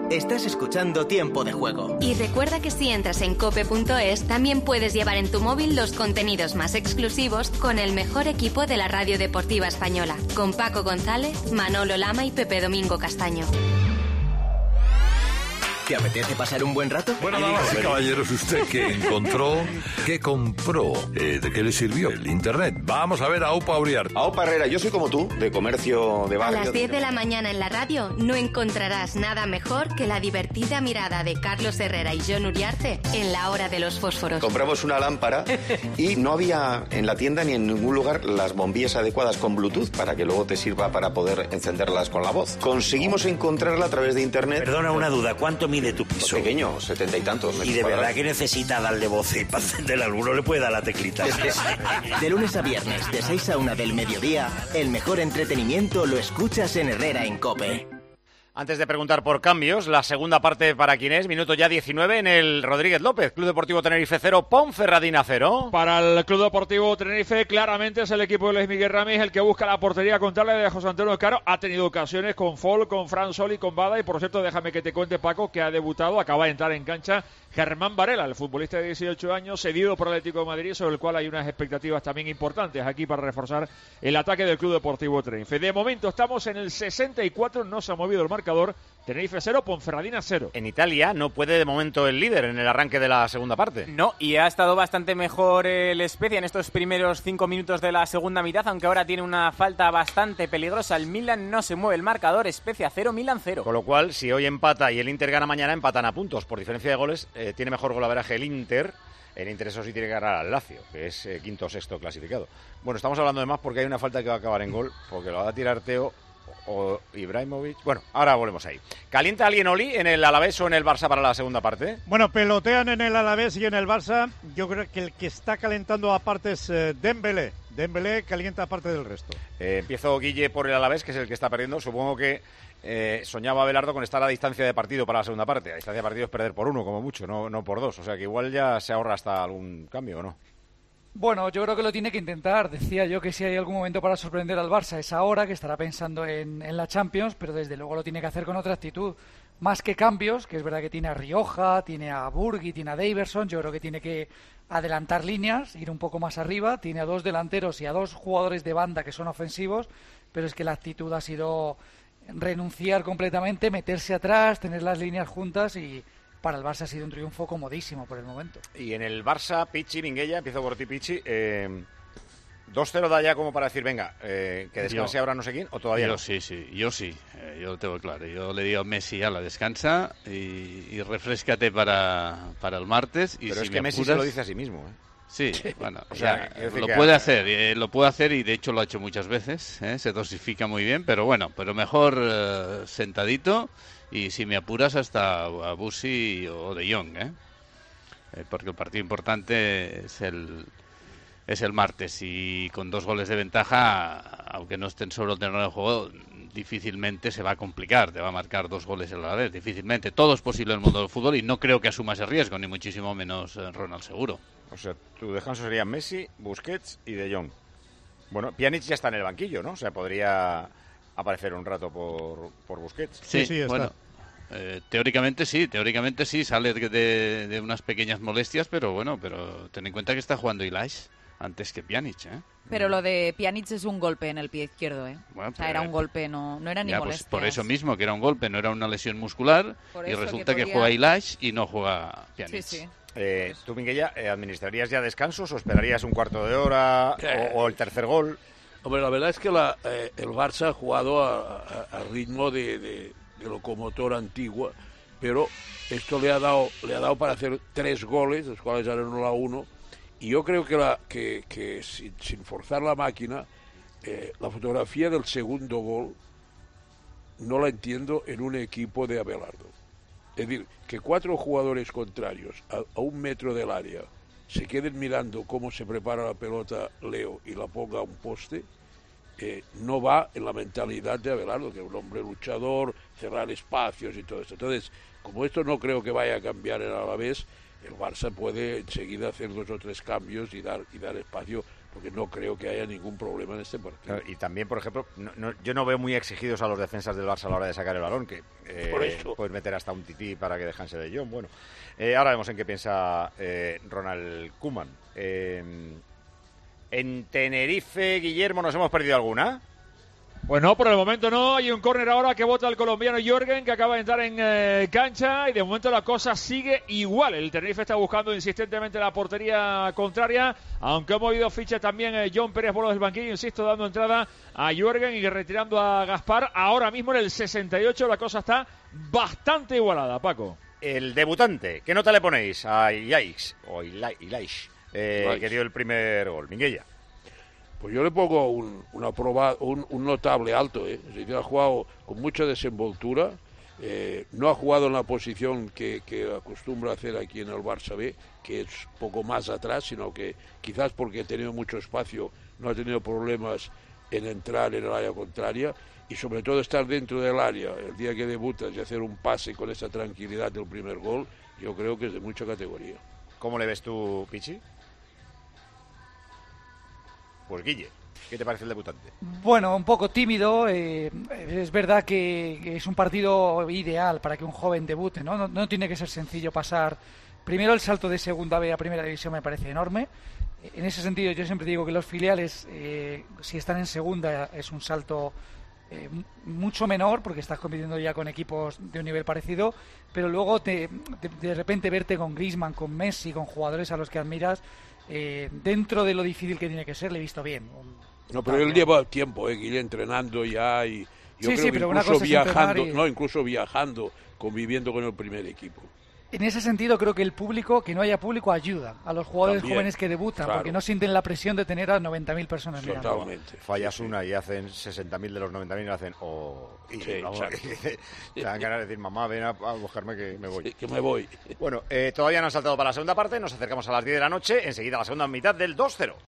Estás escuchando Tiempo de Juego. Y recuerda que si entras en cope.es, también puedes llevar en tu móvil los contenidos más exclusivos con el mejor equipo de la radio deportiva española, con Paco González, Manolo Lama y Pepe Domingo Castaño. ¿Te apetece pasar un buen rato? Bueno, damas y caballeros, ¿usted qué encontró? ¿Qué compró? ¿De qué le sirvió? El Internet. Vamos a ver a Aupa Uriarte. Aupa Herrera, yo soy como tú, de comercio de barrio. A las 10 de la mañana en la radio no encontrarás nada mejor que la divertida mirada de Carlos Herrera y Jon Uriarte en la hora de los fósforos. Compramos una lámpara y no había en la tienda ni en ningún lugar las bombillas adecuadas con Bluetooth para que luego te sirva para poder encenderlas con la voz. Conseguimos encontrarla a través de Internet. Perdona una duda, ¿cuánto mide tu piso? Pequeño, 70 y tantos. ¿Y de verdad que necesita darle voz y para encender alguno le puede dar la teclita? De lunes a viernes, de 6 a 1 del mediodía, el mejor entretenimiento lo escuchas en Herrera en COPE. Antes de preguntar por cambios, la segunda parte para quién es, minuto ya 19 en el Rodríguez López, Club Deportivo Tenerife 0, Ponferradina 0. Para el Club Deportivo Tenerife, claramente es el equipo de Luis Miguel Ramírez el que busca la portería contraria de José Antonio Caro. Ha tenido ocasiones con Fol, con Fran Sol y con Bada. Y por cierto, déjame que te cuente, Paco, que ha debutado, acaba de entrar en cancha Germán Varela, el futbolista de 18 años, cedido por el Atlético de Madrid, sobre el cual hay unas expectativas también importantes aquí para reforzar el ataque del Club Deportivo Tenerife. De momento estamos en el 64, no se ha movido el marcador. Tenerife 0, Ponferradina 0. En Italia no puede de momento el líder en el arranque de la segunda parte. No, y ha estado bastante mejor el Spezia en estos primeros 5 minutos de la segunda mitad, aunque ahora tiene una falta bastante peligrosa. El Milan no se mueve el marcador, Spezia 0, Milan 0. Con lo cual, si hoy empata y el Inter gana mañana, empatan a puntos. Por diferencia de goles, tiene mejor golaveraje el Inter. El Inter, eso sí, tiene que ganar al Lazio, que es quinto o sexto clasificado. Bueno, estamos hablando de más porque hay una falta que va a acabar en gol, porque lo va a tirar Teo o Ibrahimovic. Bueno, ahora volvemos ahí. ¿Calienta alguien, Oli, en el Alavés o en el Barça para la segunda parte? Bueno, pelotean en el Alavés y en el Barça. Yo creo que el que está calentando aparte es Dembélé. Dembélé calienta aparte del resto. Empiezo, Guille, por el Alavés, que es el que está perdiendo. Supongo que soñaba Abelardo con estar a distancia de partido para la segunda parte. A distancia de partido es perder por 1, como mucho, no por 2. O sea que igual ya se ahorra hasta algún cambio, ¿o no? Bueno, yo creo que lo tiene que intentar. Decía yo que si hay algún momento para sorprender al Barça es ahora, que estará pensando en la Champions, pero desde luego lo tiene que hacer con otra actitud. Más que cambios, que es verdad que tiene a Rioja, tiene a Burgui, tiene a Daverson, yo creo que tiene que adelantar líneas, ir un poco más arriba, tiene a 2 delanteros y a 2 jugadores de banda que son ofensivos, pero es que la actitud ha sido renunciar completamente, meterse atrás, tener las líneas juntas y para el Barça ha sido un triunfo comodísimo por el momento. Y en el Barça, Pichi, Minguella, empiezo por ti, Pichi, 2-0 da ya como para decir, venga, que descanse ahora no sé quién, o todavía no. Yo sí, yo lo tengo claro. Yo le digo a Messi, la descansa y refréscate para el martes. Y pero si es que Messi se lo dice a sí mismo, ¿eh? Sí, bueno, o sea, lo puede hacer y de hecho lo ha hecho muchas veces, se dosifica muy bien, pero bueno, pero mejor sentadito y si me apuras hasta a Bussi o De Jong, porque el partido importante es el martes y con 2 goles de ventaja, aunque no estén sobre el terreno de juego, difícilmente se va a complicar, te va a marcar 2 goles a la vez, difícilmente. Todo es posible en el mundo del fútbol y no creo que asuma ese riesgo, ni muchísimo menos Ronald Seguro. O sea, tu descanso sería Messi, Busquets y De Jong. Bueno, Pjanic ya está en el banquillo, ¿no? O sea, podría aparecer un rato por Busquets. Sí, bueno, teóricamente sí, sale de unas pequeñas molestias, pero bueno, ten en cuenta que está jugando Ilaix antes que Pjanic, Pero lo de Pjanic es un golpe en el pie izquierdo, Bueno, o sea, era un golpe, no era ni molestia. Pues por eso mismo, que era un golpe, no era una lesión muscular, y resulta que juega Ilaix y no juega Pjanic. Sí. ¿Tú, Minguella, administrarías ya descansos o esperarías un cuarto de hora o el tercer gol? Hombre, la verdad es que el Barça ha jugado a ritmo de locomotora antigua, pero esto le ha dado para hacer 3 goles, los cuales eran 1-1, y yo creo que sin forzar la máquina, la fotografía del segundo gol no la entiendo en un equipo de Abelardo. Es decir, que 4 jugadores contrarios a 1 metro del área se queden mirando cómo se prepara la pelota Leo y la ponga a un poste, no va en la mentalidad de Abelardo, que es un hombre luchador, cerrar espacios y todo esto. Entonces, como esto no creo que vaya a cambiar en Alavés, el Barça puede enseguida hacer 2 o 3 cambios y dar espacio porque no creo que haya ningún problema en este partido. Y también, por ejemplo, yo no veo muy exigidos a los defensas del Barça a la hora de sacar el balón, que Por eso. puedes meter hasta un tití para que descanse de Jong. Bueno, ahora vemos en qué piensa Ronald Koeman. En Tenerife, Guillermo, ¿nos hemos perdido alguna? Pues no, por el momento no. Hay un córner ahora que bota el colombiano Jürgen, que acaba de entrar en cancha, y de momento la cosa sigue igual. El Tenerife está buscando insistentemente la portería contraria, aunque ha movido ficha también John Pérez Bolos del banquillo, insisto, dando entrada a Jürgen y retirando a Gaspar. Ahora mismo en el 68 la cosa está bastante igualada, Paco. El debutante, ¿qué nota le ponéis a Ilaish, que dio el primer gol? Minguella. Pues yo le pongo un notable alto, ¿eh? Es decir, ha jugado con mucha desenvoltura, no ha jugado en la posición que acostumbra hacer aquí en el Barça B, que es poco más atrás, sino que quizás porque ha tenido mucho espacio no ha tenido problemas en entrar en el área contraria, y sobre todo estar dentro del área el día que debutas y hacer un pase con esa tranquilidad del primer gol, yo creo que es de mucha categoría. ¿Cómo le ves tú, Pichi? Pues Guille, ¿qué te parece el debutante? Bueno, un poco tímido. Es verdad que es un partido ideal para que un joven debute, ¿no? No tiene que ser sencillo pasar. Primero, el salto de segunda B a primera división me parece enorme. En ese sentido, yo siempre digo que los filiales, si están en segunda, es un salto mucho menor, porque estás compitiendo ya con equipos de un nivel parecido, pero luego de repente verte con Griezmann, con Messi, con jugadores a los que admiras, dentro de lo difícil que tiene que ser, le he visto bien. No, pero él lleva tiempo, Guille, entrenando ya, y yo creo que pero incluso incluso viajando, conviviendo con el primer equipo. En ese sentido, creo que que no haya público, ayuda a los jugadores También, jóvenes que debutan, claro. Porque no sienten la presión de tener a 90.000 personas mirando. Totalmente. Fallas una y hacen 60.000 de los 90.000 y hacen te dan ganas de decir, mamá, ven a buscarme que me voy. Sí, que me voy. Bueno, todavía no han saltado para la segunda parte, nos acercamos a las 10 de la noche, enseguida a la segunda mitad del 2-0.